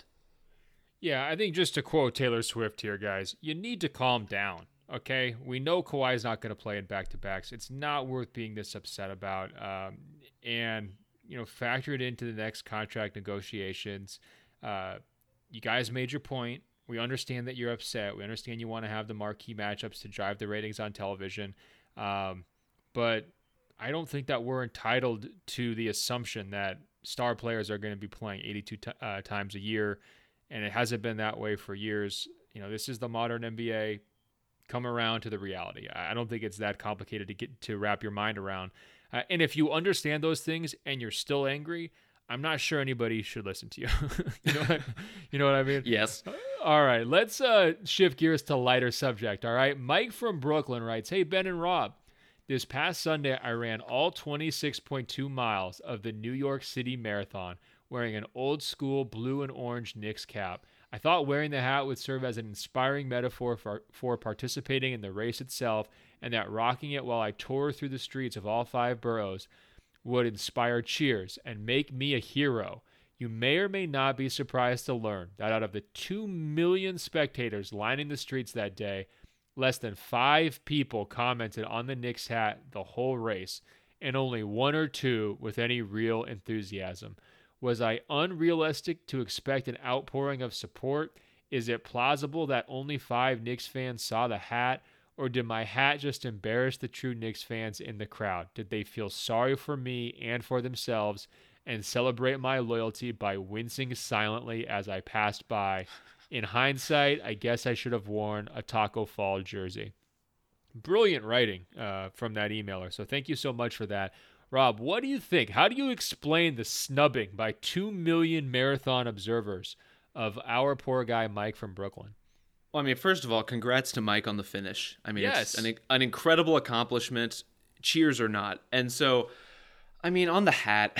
Yeah, I think just to quote Taylor Swift here, guys, you need to calm down, okay? We know Kawhi's not going to play in back-to-backs. It's not worth being this upset about. Um, and, you know, factor it into the next contract negotiations. Uh, you guys made your point. We understand that you're upset. We understand you want to have the marquee matchups to drive the ratings on television. Um But I don't think that we're entitled to the assumption that star players are going to be playing eighty-two t- uh, times a year, and it hasn't been that way for years. You know, this is the modern N B A. Come around to the reality. I don't think it's that complicated to get to wrap your mind around. Uh, and if you understand those things and you're still angry, I'm not sure anybody should listen to you. you know what, you know what I mean? Yes. All right, let's uh, shift gears to lighter subject. All right, Mike from Brooklyn writes, "Hey Ben and Rob. This past Sunday, I ran all twenty-six point two miles of the New York City Marathon wearing an old school blue and orange Knicks cap. I thought wearing the hat would serve as an inspiring metaphor for, for participating in the race itself, and that rocking it while I tore through the streets of all five boroughs would inspire cheers and make me a hero. You may or may not be surprised to learn that out of the two million spectators lining the streets that day, less than five people commented on the Knicks hat the whole race, and only one or two with any real enthusiasm. Was I unrealistic to expect an outpouring of support? Is it plausible that only five Knicks fans saw the hat? Or did my hat just embarrass the true Knicks fans in the crowd? Did they feel sorry for me and for themselves and celebrate my loyalty by wincing silently as I passed by? In hindsight, I guess I should have worn a Taco Fall jersey." Brilliant writing uh, from that emailer. So thank you so much for that. Rob, what do you think? How do you explain the snubbing by two million marathon observers of our poor guy Mike from Brooklyn? Well, I mean, first of all, congrats to Mike on the finish. I mean, yes. it's an, an incredible accomplishment, cheers or not. And so, I mean, on the hat,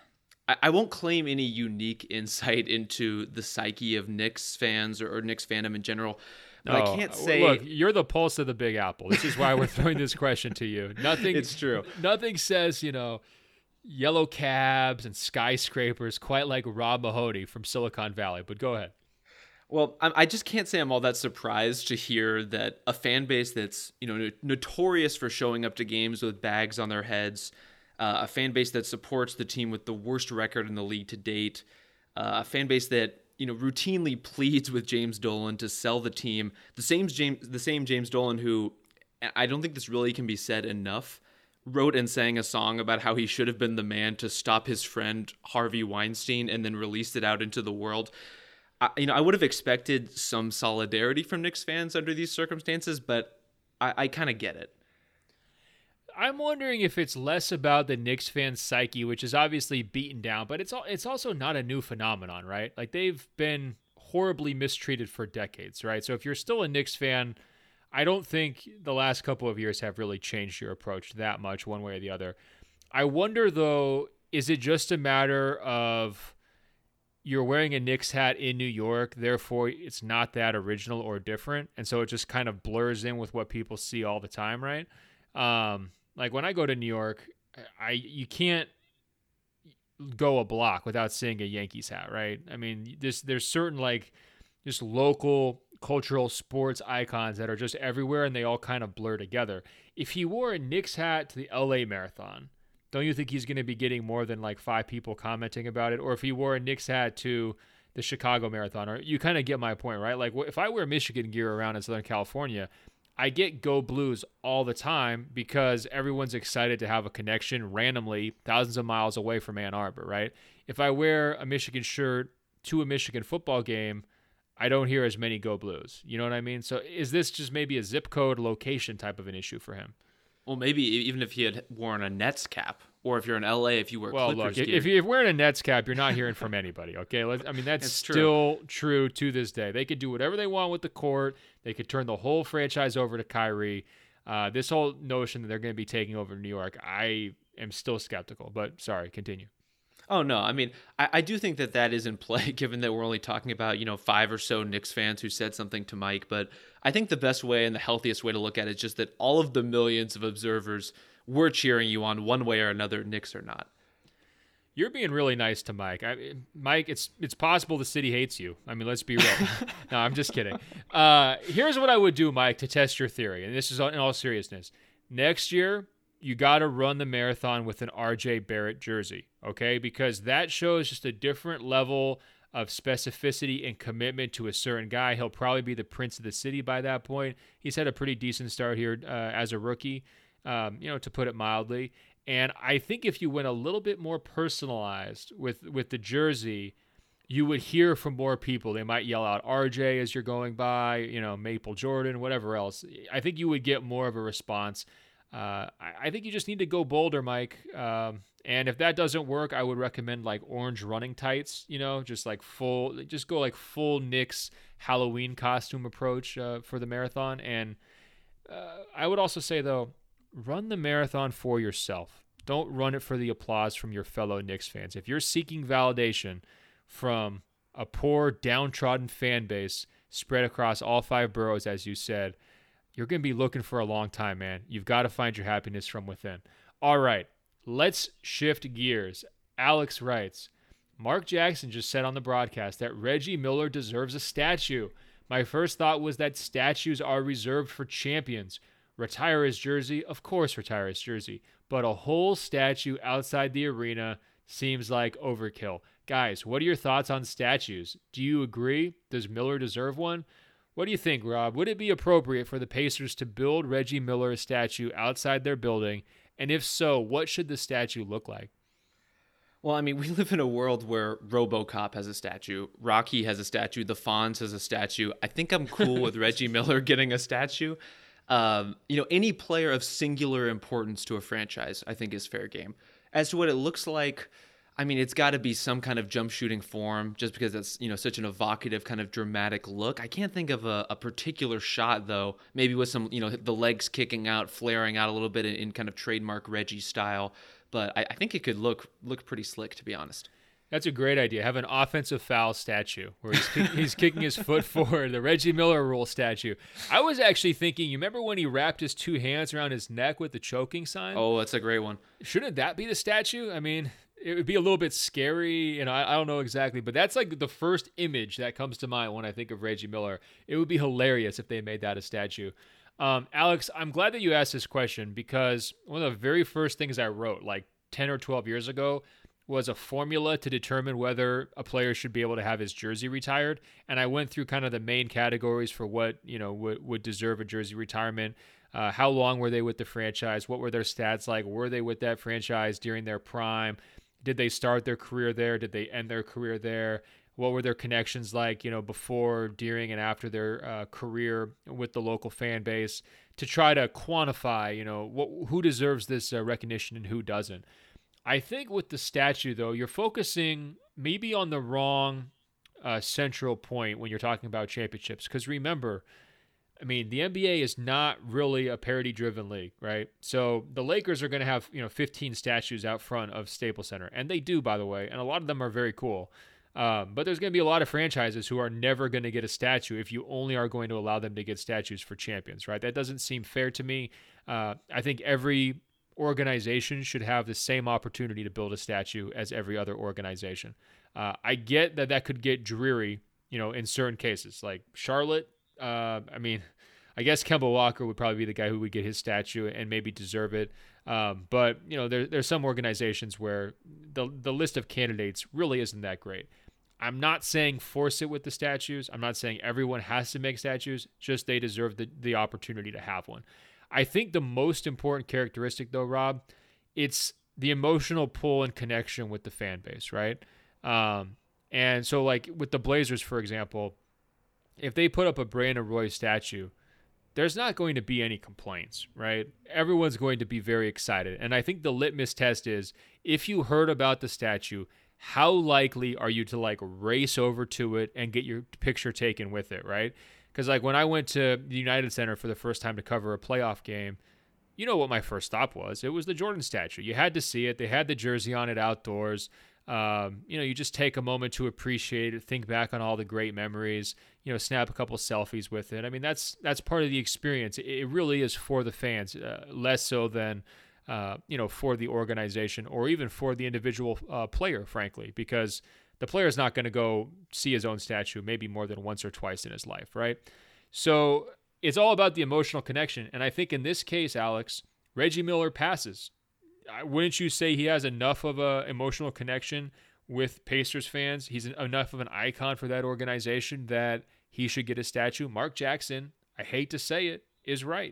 I, I won't claim any unique insight into the psyche of Knicks fans or, or Knicks fandom in general. But no, I can't say. Look, you're the pulse of the Big Apple. This is why we're throwing this question to you. Nothing. It's true. Nothing says, you know, yellow cabs and skyscrapers quite like Rob Mahoney from Silicon Valley. But go ahead. Well, I just can't say I'm all that surprised to hear that a fan base that's, you know, notorious for showing up to games with bags on their heads, uh, a fan base that supports the team with the worst record in the league to date, uh, a fan base that you know, routinely pleads with James Dolan to sell the team. The same James, the same James Dolan who, I don't think this really can be said enough, wrote and sang a song about how he should have been the man to stop his friend Harvey Weinstein and then released it out into the world. I, you know, I would have expected some solidarity from Knicks fans under these circumstances, but I, I kind of get it. I'm wondering if it's less about the Knicks fan psyche, which is obviously beaten down, but it's it's also not a new phenomenon, right? Like, they've been horribly mistreated for decades, right? So if you're still a Knicks fan, I don't think the last couple of years have really changed your approach that much one way or the other. I wonder, though, is it just a matter of you're wearing a Knicks hat in New York, therefore it's not that original or different, and so it just kind of blurs in with what people see all the time, right? Um, like when I go to New York, I you can't go a block without seeing a Yankees hat, right? I mean, this there's certain like just local cultural sports icons that are just everywhere, and they all kind of blur together. If he wore a Knicks hat to the L A Marathon, don't you think he's going to be getting more than like five people commenting about it? Or if he wore a Knicks hat to the Chicago Marathon, or you kind of get my point, right? Like if I wear Michigan gear around in Southern California, I get Go Blues all the time because everyone's excited to have a connection randomly thousands of miles away from Ann Arbor, right? If I wear a Michigan shirt to a Michigan football game, I don't hear as many Go Blues. You know what I mean? So is this just maybe a zip code location type of an issue for him? Well, maybe even if he had worn a Nets cap, or if you're in L A, if you wear well, Clippers look, gear. If you're wearing a Nets cap, you're not hearing from anybody, okay? Let's, I mean, that's it's still true. true to this day. They could do whatever they want with the court. They could turn the whole franchise over to Kyrie. Uh, this whole notion that they're going to be taking over New York, I am still skeptical. But sorry, continue. Oh, no. I mean, I, I do think that that is in play, given that we're only talking about, you know, five or so Knicks fans who said something to Mike. But I think the best way and the healthiest way to look at it is just that all of the millions of observers were cheering you on one way or another, Knicks or not. You're being really nice to Mike. I, Mike, it's it's possible the city hates you. I mean, let's be real. No, I'm just kidding. Uh, here's what I would do, Mike, to test your theory. And this is in all seriousness. Next year, you got to run the marathon with an R J Barrett jersey, okay? Because that shows just a different level of specificity and commitment to a certain guy. He'll probably be the prince of the city by that point. He's had a pretty decent start here uh, as a rookie, um, you know, to put it mildly. And I think if you went a little bit more personalized with, with the jersey, you would hear from more people. They might yell out R J as you're going by, you know, Maple Jordan, whatever else. I think you would get more of a response. Uh, I, I think you just need to go bolder, Mike. Um, and if that doesn't work, I would recommend like orange running tights, you know, just like full, just go like full Knicks Halloween costume approach uh, for the marathon. And uh, I would also say, though, run the marathon for yourself. Don't run it for the applause from your fellow Knicks fans. If you're seeking validation from a poor, downtrodden fan base spread across all five boroughs, as you said, you're going to be looking for a long time, man. You've got to find your happiness from within. All right, let's shift gears. Alex writes, Mark Jackson just said on the broadcast that Reggie Miller deserves a statue. My first thought was that statues are reserved for champions. Retire his jersey? Of course retire his jersey. But a whole statue outside the arena seems like overkill. Guys, what are your thoughts on statues? Do you agree? Does Miller deserve one? What do you think, Rob? Would it be appropriate for the Pacers to build Reggie Miller a statue outside their building? And if so, what should the statue look like? Well, I mean, we live in a world where RoboCop has a statue, Rocky has a statue, the Fonz has a statue. I think I'm cool with Reggie Miller getting a statue. Um, you know, any player of singular importance to a franchise, I think, is fair game. As to what it looks like, I mean, it's got to be some kind of jump shooting form, just because it's, you know, such an evocative kind of dramatic look. I can't think of a, a particular shot, though, maybe with some, you know, the legs kicking out, flaring out a little bit in, in kind of trademark Reggie style. But I, I think it could look look pretty slick, to be honest. That's a great idea. Have an offensive foul statue where he's, kick, he's kicking his foot forward, the Reggie Miller rule statue. I was actually thinking, you remember when he wrapped his two hands around his neck with the choking sign? Oh, that's a great one. Shouldn't that be the statue? I mean, it would be a little bit scary, and I, I don't know exactly, but that's like the first image that comes to mind when I think of Reggie Miller. It would be hilarious if they made that a statue. Um, Alex, I'm glad that you asked this question because one of the very first things I wrote, like ten or twelve years ago, was a formula to determine whether a player should be able to have his jersey retired. And I went through kind of the main categories for what, you know, would, would deserve a jersey retirement. Uh, how long were they with the franchise? What were their stats like? Were they with that franchise during their prime? Did they start their career there? Did they end their career there? What were their connections like, you know, before, during, and after their uh, career with the local fan base, to try to quantify, you know, what, who deserves this uh, recognition and who doesn't. I think with the statue, though, you're focusing maybe on the wrong uh, central point when you're talking about championships. Because remember, I mean, the N B A is not really a parity-driven league, right? So the Lakers are going to have, you know, fifteen statues out front of Staples Center. And they do, by the way. And a lot of them are very cool. Um, but there's going to be a lot of franchises who are never going to get a statue if you only are going to allow them to get statues for champions, right? That doesn't seem fair to me. Uh, I think every organization should have the same opportunity to build a statue as every other organization. Uh, I get that that could get dreary, you know, in certain cases. Like Charlotte, uh, I mean, I guess Kemba Walker would probably be the guy who would get his statue and maybe deserve it. Um, but, you know, there, there's some organizations where the the list of candidates really isn't that great. I'm not saying force it with the statues. I'm not saying everyone has to make statues, just they deserve the, the opportunity to have one. I think the most important characteristic, though, Rob, it's the emotional pull and connection with the fan base, right? Um, and so, like, with the Blazers, for example, if they put up a Brandon Roy statue, there's not going to be any complaints, right? Everyone's going to be very excited. And I think the litmus test is, if you heard about the statue, how likely are you to like race over to it and get your picture taken with it, right? Because like when I went to the United Center for the first time to cover a playoff game, you know what my first stop was? It was the Jordan statue. You had to see it. They had the jersey on it outdoors. Um, you know, you just take a moment to appreciate it, think back on all the great memories, you know, snap a couple selfies with it. I mean, that's that's part of the experience. It, it really is for the fans, uh, less so than Uh, you know, for the organization or even for the individual uh, player, frankly, because the player is not going to go see his own statue maybe more than once or twice in his life, right? So it's all about the emotional connection. And I think in this case, Alex, Reggie Miller passes. Wouldn't you say he has enough of a emotional connection with Pacers fans? He's enough of an icon for that organization that he should get a statue. Mark Jackson, I hate to say it, is right.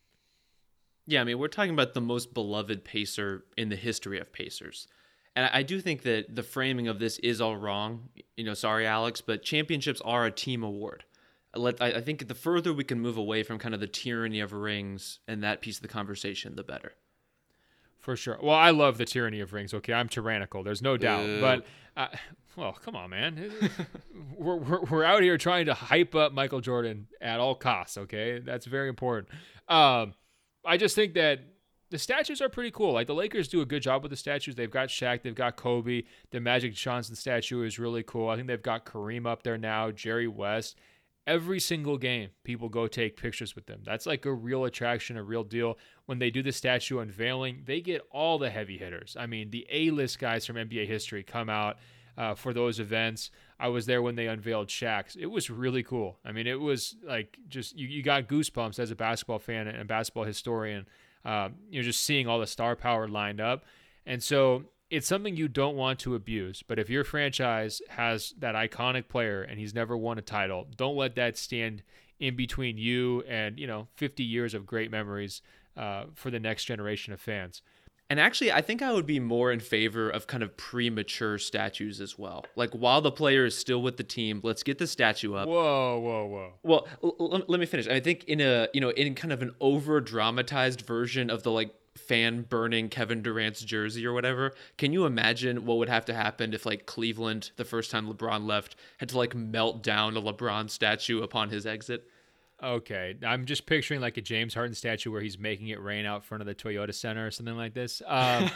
Yeah, I mean, we're talking about the most beloved Pacer in the history of Pacers. And I do think that the framing of this is all wrong. You know, sorry, Alex, but championships are a team award. I think the further we can move away from kind of the tyranny of rings and that piece of the conversation, the better. For sure. Well, I love the tyranny of rings. Okay, I'm tyrannical. There's no doubt. Uh, but, uh, well, come on, man. we're, we're we're out here trying to hype up Michael Jordan at all costs. Okay, that's very important. Um, I just think that the statues are pretty cool. Like the Lakers do a good job with the statues. They've got Shaq, they've got Kobe. The Magic Johnson statue is really cool. I think they've got Kareem up there now, Jerry West. Every single game, people go take pictures with them. That's like a real attraction, a real deal. When they do the statue unveiling, they get all the heavy hitters. I mean, the A-list guys from N B A history come out uh, for those events. I was there when they unveiled Shaq's. It was really cool. I mean, it was like just, you, you got goosebumps as a basketball fan and a basketball historian, uh, you know, just seeing all the star power lined up. And so it's something you don't want to abuse. But if your franchise has that iconic player and he's never won a title, don't let that stand in between you and, you know, fifty years of great memories uh, for the next generation of fans. And actually, I think I would be more in favor of kind of premature statues as well. Like while the player is still with the team, let's get the statue up. Whoa, whoa, whoa. Well, l- l- let me finish. I think in a, you know, in kind of an over dramatized version of the like fan burning Kevin Durant's jersey or whatever, can you imagine what would have to happen if like Cleveland, the first time LeBron left, had to like melt down a LeBron statue upon his exit? Okay, I'm just picturing like a James Harden statue where he's making it rain out front of the Toyota Center or something like this. Um,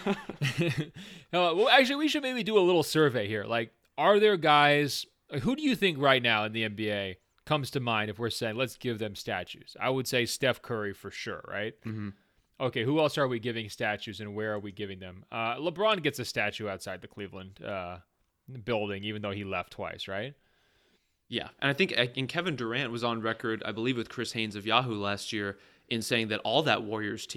well, actually, we should maybe do a little survey here. Like, are there guys, who do you think right now in the N B A comes to mind if we're saying, let's give them statues? I would say Steph Curry for sure, right? Mm-hmm. Okay, who else are we giving statues and where are we giving them? Uh, LeBron gets a statue outside the Cleveland uh, building, even though he left twice, right? Yeah, and I think and Kevin Durant was on record, I believe, with Chris Haynes of Yahoo last year in saying that all that Warriors team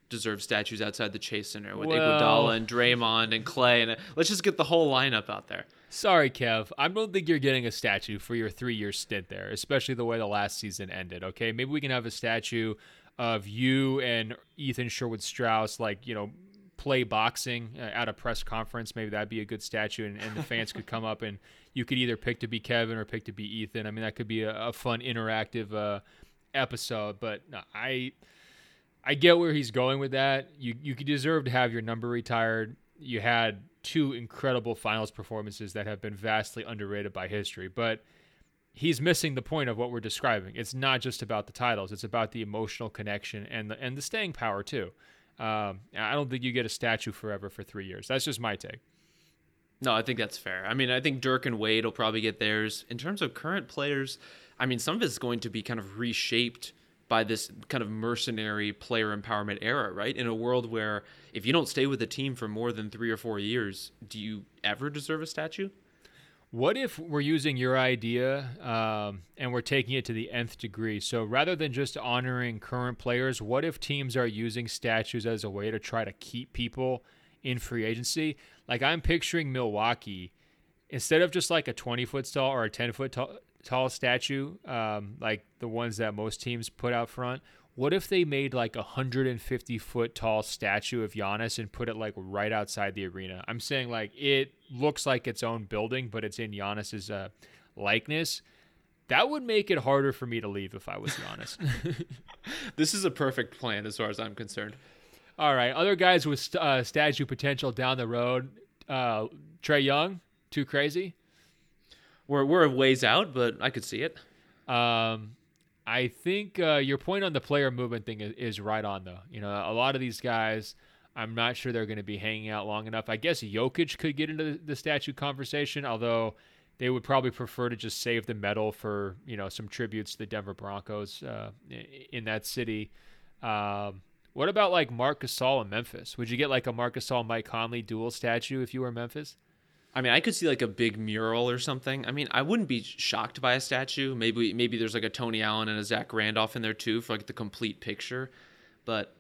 deserve statues outside the Chase Center with Well- Iguodala and Draymond and Clay, and let's just get the whole lineup out there. Sorry, Kev. I don't think you're getting a statue for your three-year stint there, especially the way the last season ended, okay? Maybe we can have a statue of you and Ethan Sherwood-Strauss, like, you know, play boxing uh, at a press conference. Maybe that'd be a good statue, and, and the fans could come up and you could either pick to be Kevin or pick to be Ethan. I mean, that could be a, a fun, interactive uh, episode, but no, I I get where he's going with that. You you could deserve to have your number retired. You had two incredible finals performances that have been vastly underrated by history, but he's missing the point of what we're describing. It's not just about the titles. It's about the emotional connection and the, and the staying power too. Um, I don't think you get a statue forever for three years. That's just my take. No, I think that's fair. I mean, I think Dirk and Wade will probably get theirs. In terms of current players, I mean, some of it's going to be kind of reshaped by this kind of mercenary player empowerment era, right? In a world where if you don't stay with a team for more than three or four years, do you ever deserve a statue? What if we're using your idea um, and we're taking it to the nth degree? So rather than just honoring current players, what if teams are using statues as a way to try to keep people in free agency? Like I'm picturing Milwaukee, instead of just like a twenty-foot tall or a ten-foot tall, tall statue, um, like the ones that most teams put out front, what if they made like a one hundred fifty foot tall statue of Giannis and put it like right outside the arena? I'm saying like it looks like its own building, but it's in Giannis's uh, likeness. That would make it harder for me to leave if I was Giannis. This is a perfect plan as far as I'm concerned. All right, other guys with uh, statue potential down the road. Uh, Trae Young, too crazy. We're we're a ways out, but I could see it. Um, I think uh, your point on the player movement thing is, is right on, though. You know, a lot of these guys, I'm not sure they're going to be hanging out long enough. I guess Jokic could get into the, the statue conversation, although they would probably prefer to just save the medal for, you know, some tributes to the Denver Broncos uh, in that city. Um, what about like Marc Gasol in Memphis? Would you get like a Marc Gasol, Mike Conley dual statue if you were Memphis? I mean, I could see like a big mural or something. I mean, I wouldn't be shocked by a statue. Maybe maybe there's like a Tony Allen and a Zach Randolph in there too for like the complete picture. But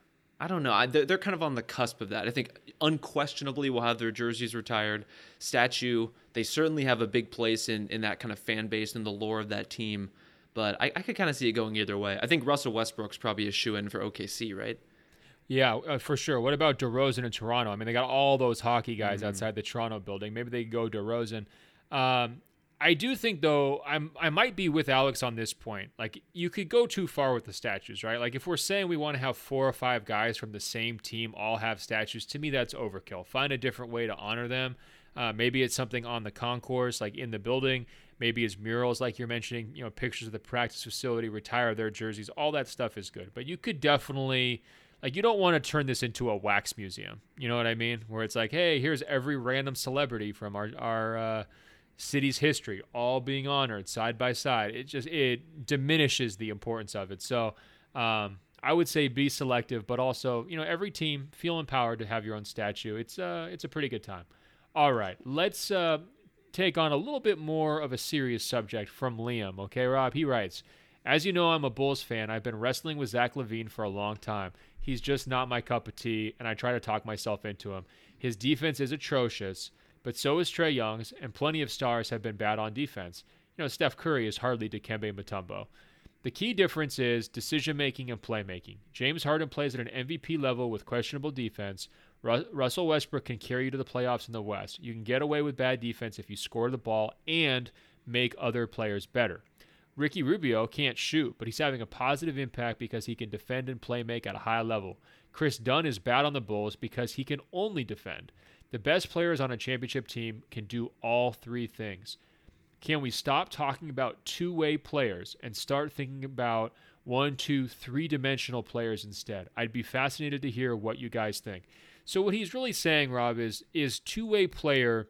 I don't know. I, they're, they're kind of on the cusp of that. I think unquestionably will have their jerseys retired. Statue, they certainly have a big place in, in that kind of fan base and the lore of that team. But I, I could kind of see it going either way. I think Russell Westbrook's probably a shoo-in for O K C, right? Yeah, uh, for sure. What about DeRozan in Toronto? I mean, they got all those hockey guys mm-hmm. outside the Toronto building. Maybe they go DeRozan. Um, I do think, though, I'm I might be with Alex on this point. Like, you could go too far with the statues, right? Like, if we're saying we want to have four or five guys from the same team all have statues, to me, that's overkill. Find a different way to honor them. Uh, maybe it's something on the concourse, like in the building. Maybe it's murals, like you're mentioning, you know, pictures of the practice facility, retire their jerseys. All that stuff is good. But you could definitely... Like, you don't want to turn this into a wax museum. You know what I mean? Where it's like, hey, here's every random celebrity from our our uh, city's history all being honored side by side. It just, it diminishes the importance of it. So um, I would say be selective, but also, you know, every team feel empowered to have your own statue. It's, uh, it's a pretty good time. All right, let's uh, take on a little bit more of a serious subject from Liam. Okay, Rob? He writes, as you know, I'm a Bulls fan. I've been wrestling with Zach LaVine for a long time. He's just not my cup of tea, and I try to talk myself into him. His defense is atrocious, but so is Trae Young's, and plenty of stars have been bad on defense. You know, Steph Curry is hardly Dikembe Mutombo. The key difference is decision-making and playmaking. James Harden plays at an M V P level with questionable defense. Ru- Russell Westbrook can carry you to the playoffs in the West. You can get away with bad defense if you score the ball and make other players better. Ricky Rubio can't shoot, but he's having a positive impact because he can defend and play make at a high level. Chris Dunn is bad on the Bulls because he can only defend. The best players on a championship team can do all three things. Can we stop talking about two-way players and start thinking about one, two, three-dimensional players instead? I'd be fascinated to hear what you guys think. So what he's really saying, Rob, is, is two-way player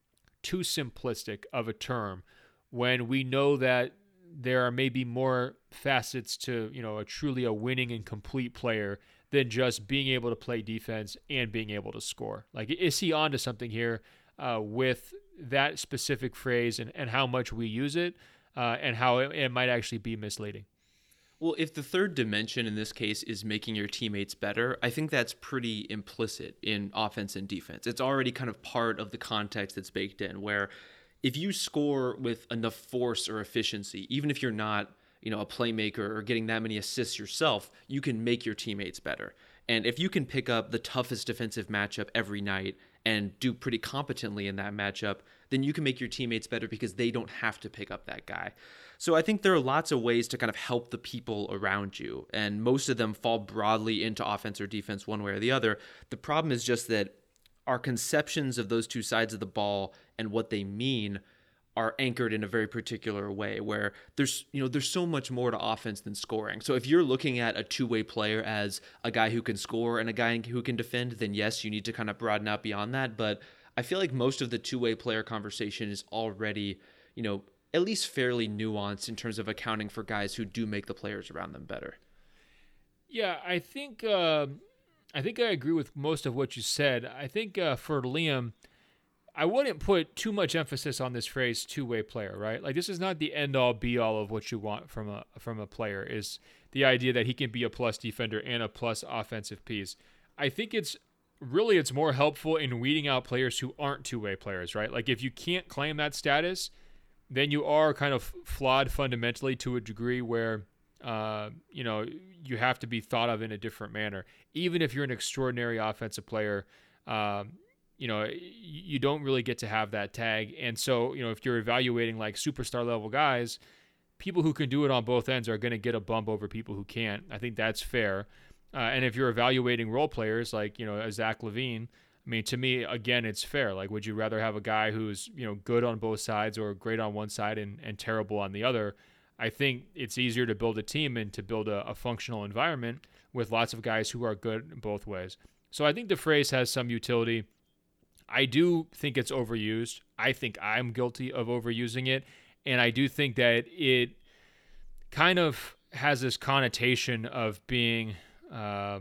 too simplistic of a term when we know that there are maybe more facets to, you know, a truly a winning and complete player than just being able to play defense and being able to score? Like, is he onto something here uh, with that specific phrase and, and how much we use it uh, and how it, it might actually be misleading? Well, if the third dimension in this case is making your teammates better, I think that's pretty implicit in offense and defense. It's already kind of part of the context that's baked in, where if you score with enough force or efficiency, even if you're not, you know, a playmaker or getting that many assists yourself, you can make your teammates better. And if you can pick up the toughest defensive matchup every night and do pretty competently in that matchup, then you can make your teammates better because they don't have to pick up that guy. So I think there are lots of ways to kind of help the people around you, and most of them fall broadly into offense or defense one way or the other. The problem is just that our conceptions of those two sides of the ball and what they mean are anchored in a very particular way, where there's, you know, there's so much more to offense than scoring. So if you're looking at a two-way player as a guy who can score and a guy who can defend, then yes, you need to kind of broaden out beyond that. But I feel like most of the two-way player conversation is already, you know, at least fairly nuanced in terms of accounting for guys who do make the players around them better. Yeah, I think uh, I think I agree with most of what you said. I think uh, for Liam, I wouldn't put too much emphasis on this phrase two-way player, right? Like, this is not the end-all be-all of what you want from a from a player, is the idea that he can be a plus defender and a plus offensive piece. I think it's really it's more helpful in weeding out players who aren't two-way players, right? Like, if you can't claim that status, then you are kind of flawed fundamentally to a degree where, uh, you know, you have to be thought of in a different manner. Even if you're an extraordinary offensive player, um, you know, you don't really get to have that tag. And so, you know, if you're evaluating like superstar level guys, people who can do it on both ends are going to get a bump over people who can't. I think that's fair. Uh, and if you're evaluating role players like, you know, Zach LaVine, I mean, to me, again, it's fair. Like, would you rather have a guy who's, you know, good on both sides or great on one side and, and terrible on the other? I think it's easier to build a team and to build a, a functional environment with lots of guys who are good in both ways. So I think the phrase has some utility. I do think it's overused. I think I'm guilty of overusing it. And I do think that it kind of has this connotation of being uh,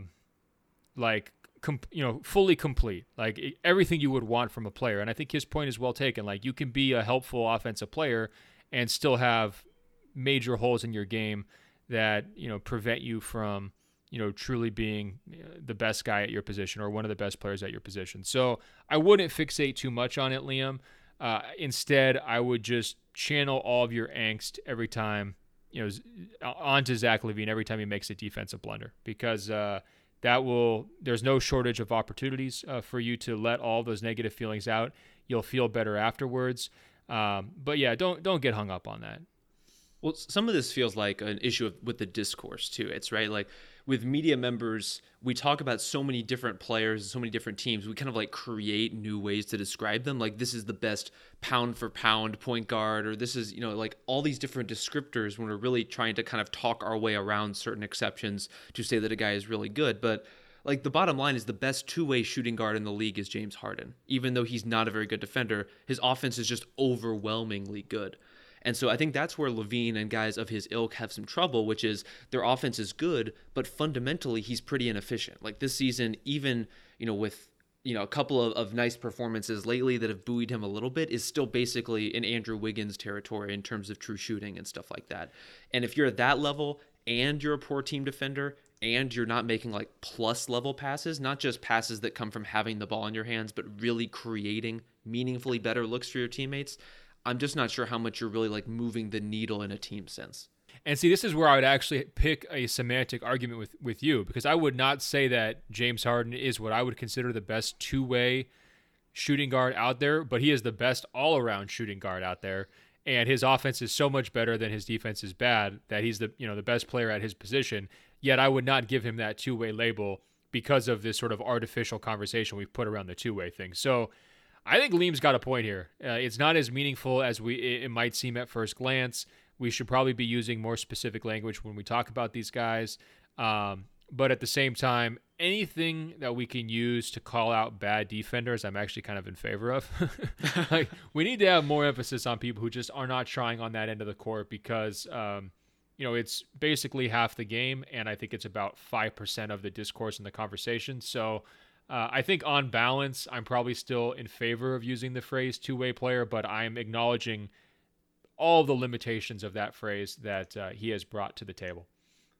like, Com, you know, fully complete, like everything you would want from a player. And I think his point is well taken. Like, you can be a helpful offensive player and still have major holes in your game that, you know, prevent you from, you know, truly being the best guy at your position or one of the best players at your position. So I wouldn't fixate too much on it, Liam. Uh, instead, I would just channel all of your angst every time, you know, onto Zach LaVine every time he makes a defensive blunder, because, uh, That will. There's no shortage of opportunities uh, for you to let all those negative feelings out. You'll feel better afterwards. Um, but yeah, don't don't get hung up on that. Well, some of this feels like an issue of, with the discourse too. It's right, like with media members, we talk about so many different players, so many different teams. We kind of like create new ways to describe them. Like, this is the best pound for pound point guard, or this is, you know, like all these different descriptors when we're really trying to kind of talk our way around certain exceptions to say that a guy is really good. But like, the bottom line is the best two-way shooting guard in the league is James Harden. Even though he's not a very good defender, his offense is just overwhelmingly good. And so I think that's where LaVine and guys of his ilk have some trouble, which is their offense is good, but fundamentally he's pretty inefficient. Like this season, even, you know, with, you know, a couple of, of nice performances lately that have buoyed him a little bit, is still basically in Andrew Wiggins territory in terms of true shooting and stuff like that. And if you're at that level and you're a poor team defender and you're not making like plus level passes, not just passes that come from having the ball in your hands, but really creating meaningfully better looks for your teammates, I'm just not sure how much you're really like moving the needle in a team sense. And see, this is where I would actually pick a semantic argument with, with you, because I would not say that James Harden is what I would consider the best two-way shooting guard out there, but he is the best all-around shooting guard out there. And his offense is so much better than his defense is bad that he's the, you know, the best player at his position. Yet I would not give him that two-way label because of this sort of artificial conversation we've put around the two-way thing. So I think Liam's got a point here. Uh, it's not as meaningful as we it might seem at first glance. We should probably be using more specific language when we talk about these guys. Um, but at the same time, anything that we can use to call out bad defenders, I'm actually kind of in favor of. Like, we need to have more emphasis on people who just are not trying on that end of the court, because um, you know, it's basically half the game, and I think it's about five percent of the discourse and the conversation. So Uh, I think on balance, I'm probably still in favor of using the phrase two-way player, but I'm acknowledging all the limitations of that phrase that uh, he has brought to the table.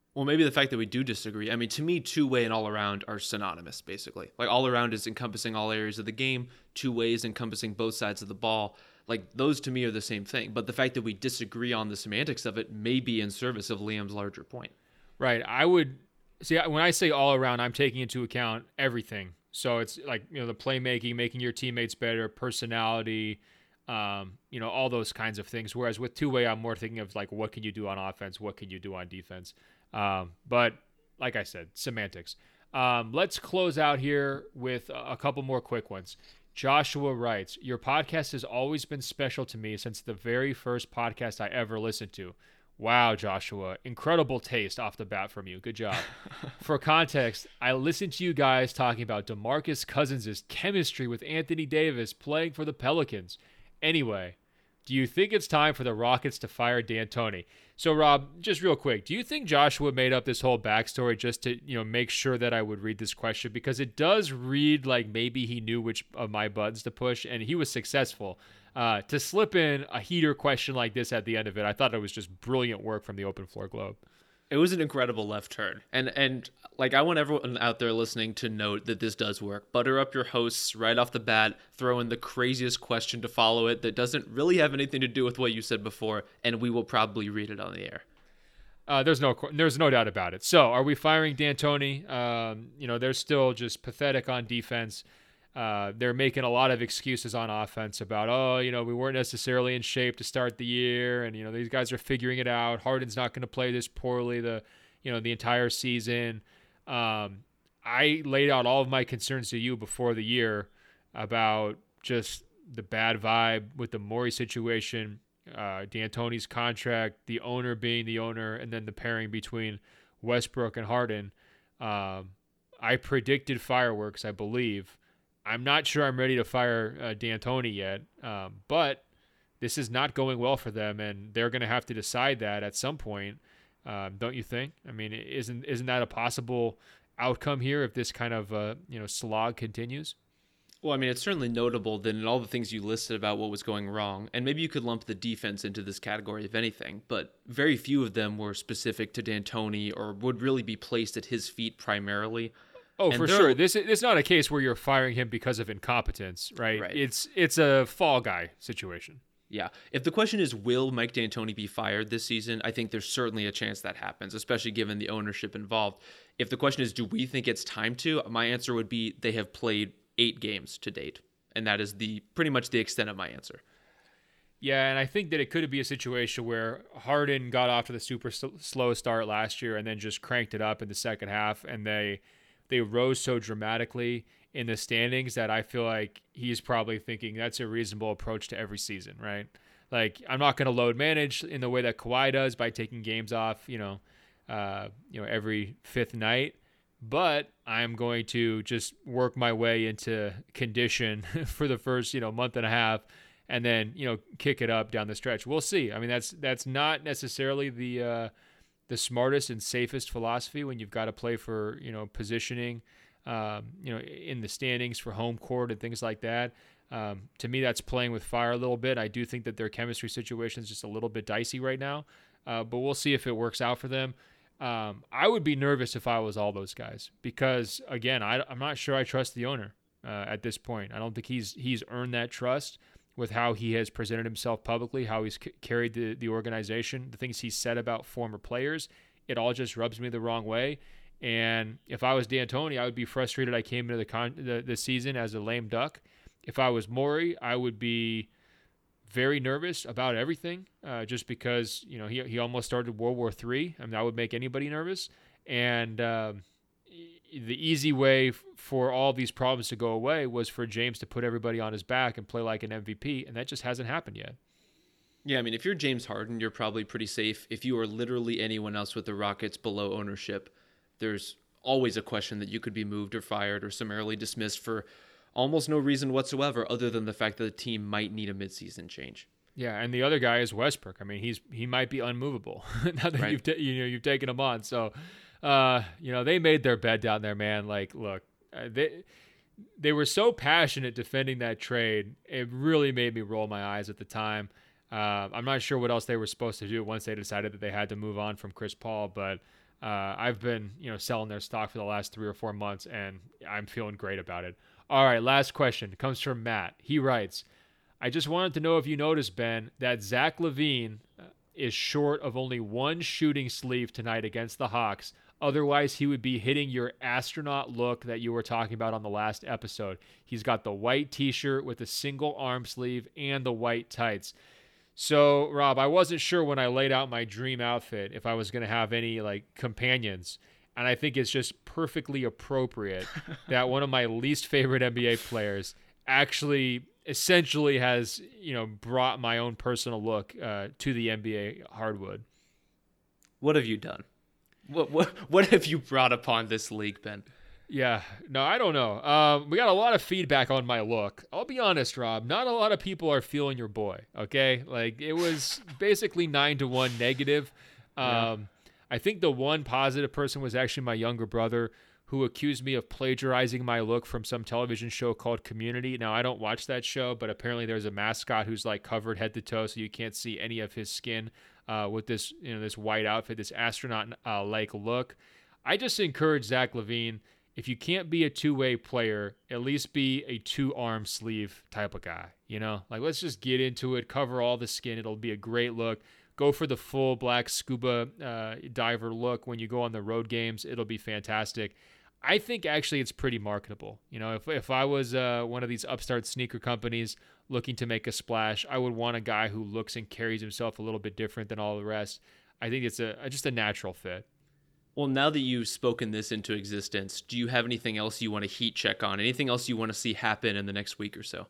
Well, maybe the fact that we do disagree. I mean, to me, two way and all around are synonymous, basically. Like, all around is encompassing all areas of the game, two way is encompassing both sides of the ball. Like, those to me are the same thing. But the fact that we disagree on the semantics of it may be in service of Liam's larger point. Right. I would see when I say all around, I'm taking into account everything. So it's like, you know, the playmaking, making your teammates better, personality, um, you know, all those kinds of things. Whereas with two way, I'm more thinking of like, what can you do on offense? What can you do on defense? Um, but like I said, semantics. Um, let's close out here with a couple more quick ones. Joshua writes, your podcast has always been special to me since the very first podcast I ever listened to. Wow, Joshua, incredible taste off the bat from you. Good job. For context, I listened to you guys talking about DeMarcus Cousins' chemistry with Anthony Davis playing for the Pelicans. Anyway, do you think it's time for the Rockets to fire D'Antoni? So, Rob, just real quick, do you think Joshua made up this whole backstory just to, you know, make sure that I would read this question? Because it does read like maybe he knew which of my buttons to push, and he was successful. Uh, to slip in a heater question like this at the end of it, I thought it was just brilliant work from the Open Floor Globe. It was an incredible left turn. And, and like, I want everyone out there listening to note that this does work. Butter up your hosts right off the bat, throw in the craziest question to follow it that doesn't really have anything to do with what you said before, and we will probably read it on the air. Uh, there's no there's no doubt about it. So, are we firing D'Antoni? Um, you know, they're still just pathetic on defense. Uh, they're making a lot of excuses on offense about, oh, you know, we weren't necessarily in shape to start the year, and you know these guys are figuring it out. Harden's not going to play this poorly the, you know, the entire season. Um, I laid out all of my concerns to you before the year about just the bad vibe with the Morey situation, uh, D'Antoni's contract, the owner being the owner, and then the pairing between Westbrook and Harden. Um, I predicted fireworks, I believe. I'm not sure I'm ready to fire uh, D'Antoni yet, um, but this is not going well for them, and they're going to have to decide that at some point, um, don't you think? I mean, isn't isn't that a possible outcome here if this kind of uh, you know slog continues? Well, I mean, it's certainly notable that in all the things you listed about what was going wrong, and maybe you could lump the defense into this category, if anything, but very few of them were specific to D'Antoni or would really be placed at his feet primarily. Oh, and for sure. This it's not a case where you're firing him because of incompetence, right? Right. It's it's a fall guy situation. Yeah. If the question is, will Mike D'Antoni be fired this season? I think there's certainly a chance that happens, especially given the ownership involved. If the question is, do we think it's time to? My answer would be they have played eight games to date, and that is the pretty much the extent of my answer. Yeah, and I think that it could be a situation where Harden got off to the super slow start last year and then just cranked it up in the second half, and they they rose so dramatically in the standings that I feel like he's probably thinking that's a reasonable approach to every season, right? Like, I'm not going to load manage in the way that Kawhi does by taking games off, you know, uh, you know, every fifth night, but I'm going to just work my way into condition for the first, you know, month and a half, and then, you know, kick it up down the stretch. We'll see. I mean, that's that's not necessarily the uh, the smartest and safest philosophy when you've got to play for, you know, positioning, um, you know, in the standings for home court and things like that. Um, to me, that's playing with fire a little bit. I do think that their chemistry situation is just a little bit dicey right now, uh, but we'll see if it works out for them. Um, I would be nervous if I was all those guys because, again, I, I'm not sure I trust the owner uh, at this point. I don't think he's he's earned that trust with how he has presented himself publicly, how he's c- carried the, the organization, the things he's said about former players. It all just rubs me the wrong way. And if I was D'Antoni, I would be frustrated I came into the, con- the, the season as a lame duck. If I was Morey, I would be very nervous about everything uh, just because, you know, he he almost started World War Three. I mean, that would make anybody nervous. And um, the easy way f- for all these problems to go away was for James to put everybody on his back and play like an M V P, and that just hasn't happened yet. Yeah, I mean, if you're James Harden, you're probably pretty safe. If you are literally anyone else with the Rockets below ownership, there's always a question that you could be moved or fired or summarily dismissed for almost no reason whatsoever other than the fact that the team might need a midseason change. Yeah, and the other guy is Westbrook. I mean, he's he might be unmovable now that Right. you've ta- you know you've taken him on. So, uh, you know, they made their bed down there, man. Like, look, uh, they they were so passionate defending that trade. It really made me roll my eyes at the time. Uh, I'm not sure what else they were supposed to do once they decided that they had to move on from Chris Paul, but Uh, I've been, you know, selling their stock for the last three or four months, and I'm feeling great about it. All right, last question comes from Matt. He writes, I just wanted to know if you noticed, Ben, that Zach LaVine is short of only one shooting sleeve tonight against the Hawks. Otherwise, he would be hitting your astronaut look that you were talking about on the last episode. He's got the white t-shirt with a single arm sleeve and the white tights. So, Rob, I wasn't sure when I laid out my dream outfit if I was going to have any like companions. And I think it's just perfectly appropriate that one of my least favorite N B A players actually essentially has, you know, brought my own personal look uh, to the N B A hardwood. What have you done? What what what have you brought upon this league, Ben? Yeah, no, I don't know. Um, we got a lot of feedback on my look. I'll be honest, Rob. Not a lot of people are feeling your boy. Okay, like it was basically nine to one negative. Um, yeah. I think the one positive person was actually my younger brother, who accused me of plagiarizing my look from some television show called Community. Now, I don't watch that show, but apparently there's a mascot who's like covered head to toe, so you can't see any of his skin uh, with this, you know, this white outfit, this astronaut-like uh, look. I just encourage Zach LaVine, if you can't be a two-way player, at least be a two-arm sleeve type of guy. You know, like let's just get into it, cover all the skin. It'll be a great look. Go for the full black scuba uh, diver look when you go on the road games. It'll be fantastic. I think actually it's pretty marketable. You know, if if I was uh, one of these upstart sneaker companies looking to make a splash, I would want a guy who looks and carries himself a little bit different than all the rest. I think it's a just a natural fit. Well, now that you've spoken this into existence, do you have anything else you want to heat check on? Anything else you want to see happen in the next week or so?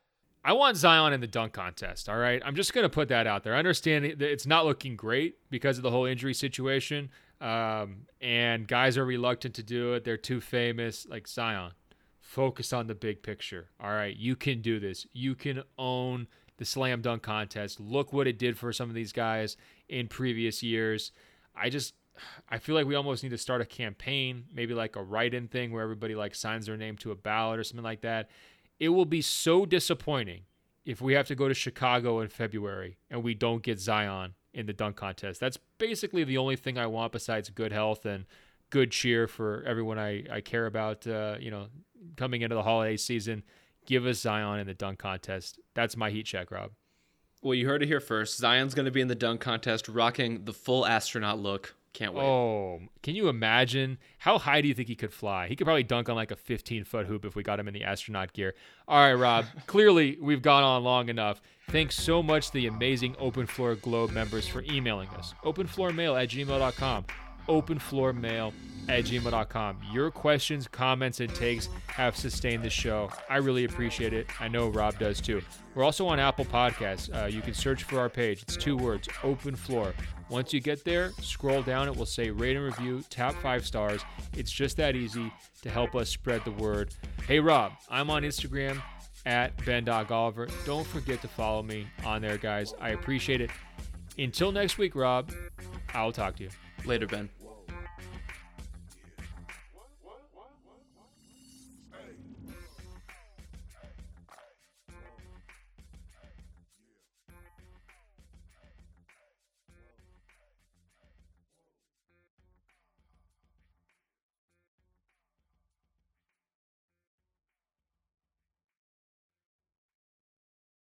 I want Zion in the dunk contest, all right? I'm just going to put that out there. I understand that it's not looking great because of the whole injury situation, um, and guys are reluctant to do it. They're too famous. Like, Zion, focus on the big picture, all right? You can do this. You can own the slam dunk contest. Look what it did for some of these guys in previous years. I just... I feel like we almost need to start a campaign, maybe like a write-in thing where everybody like signs their name to a ballot or something like that. It will be so disappointing if we have to go to Chicago in February and we don't get Zion in the dunk contest. That's basically the only thing I want besides good health and good cheer for everyone I, I care about, uh, you know, coming into the holiday season. Give us Zion in the dunk contest. That's my heat check, Rob. Well, you heard it here first. Zion's going to be in the dunk contest rocking the full astronaut look. Can't wait. Oh, can you imagine? How high do you think he could fly? He could probably dunk on like a fifteen-foot hoop if we got him in the astronaut gear. All right, Rob. Clearly, we've gone on long enough. Thanks so much to the amazing Open Floor Globe members for emailing us. openfloormail at gmail dot com. openfloormail at gmail dot com. Your questions, comments, and takes have sustained the show. I really appreciate it. I know Rob does too. We're also on Apple Podcasts. Uh, you can search for our page. It's two words, Open Floor. Once you get there, scroll down. It will say rate and review, tap five stars. It's just that easy to help us spread the word. Hey, Rob, I'm on Instagram at Ben dot Golliver. Don't forget to follow me on there, guys. I appreciate it. Until next week, Rob, I'll talk to you. Later, Ben.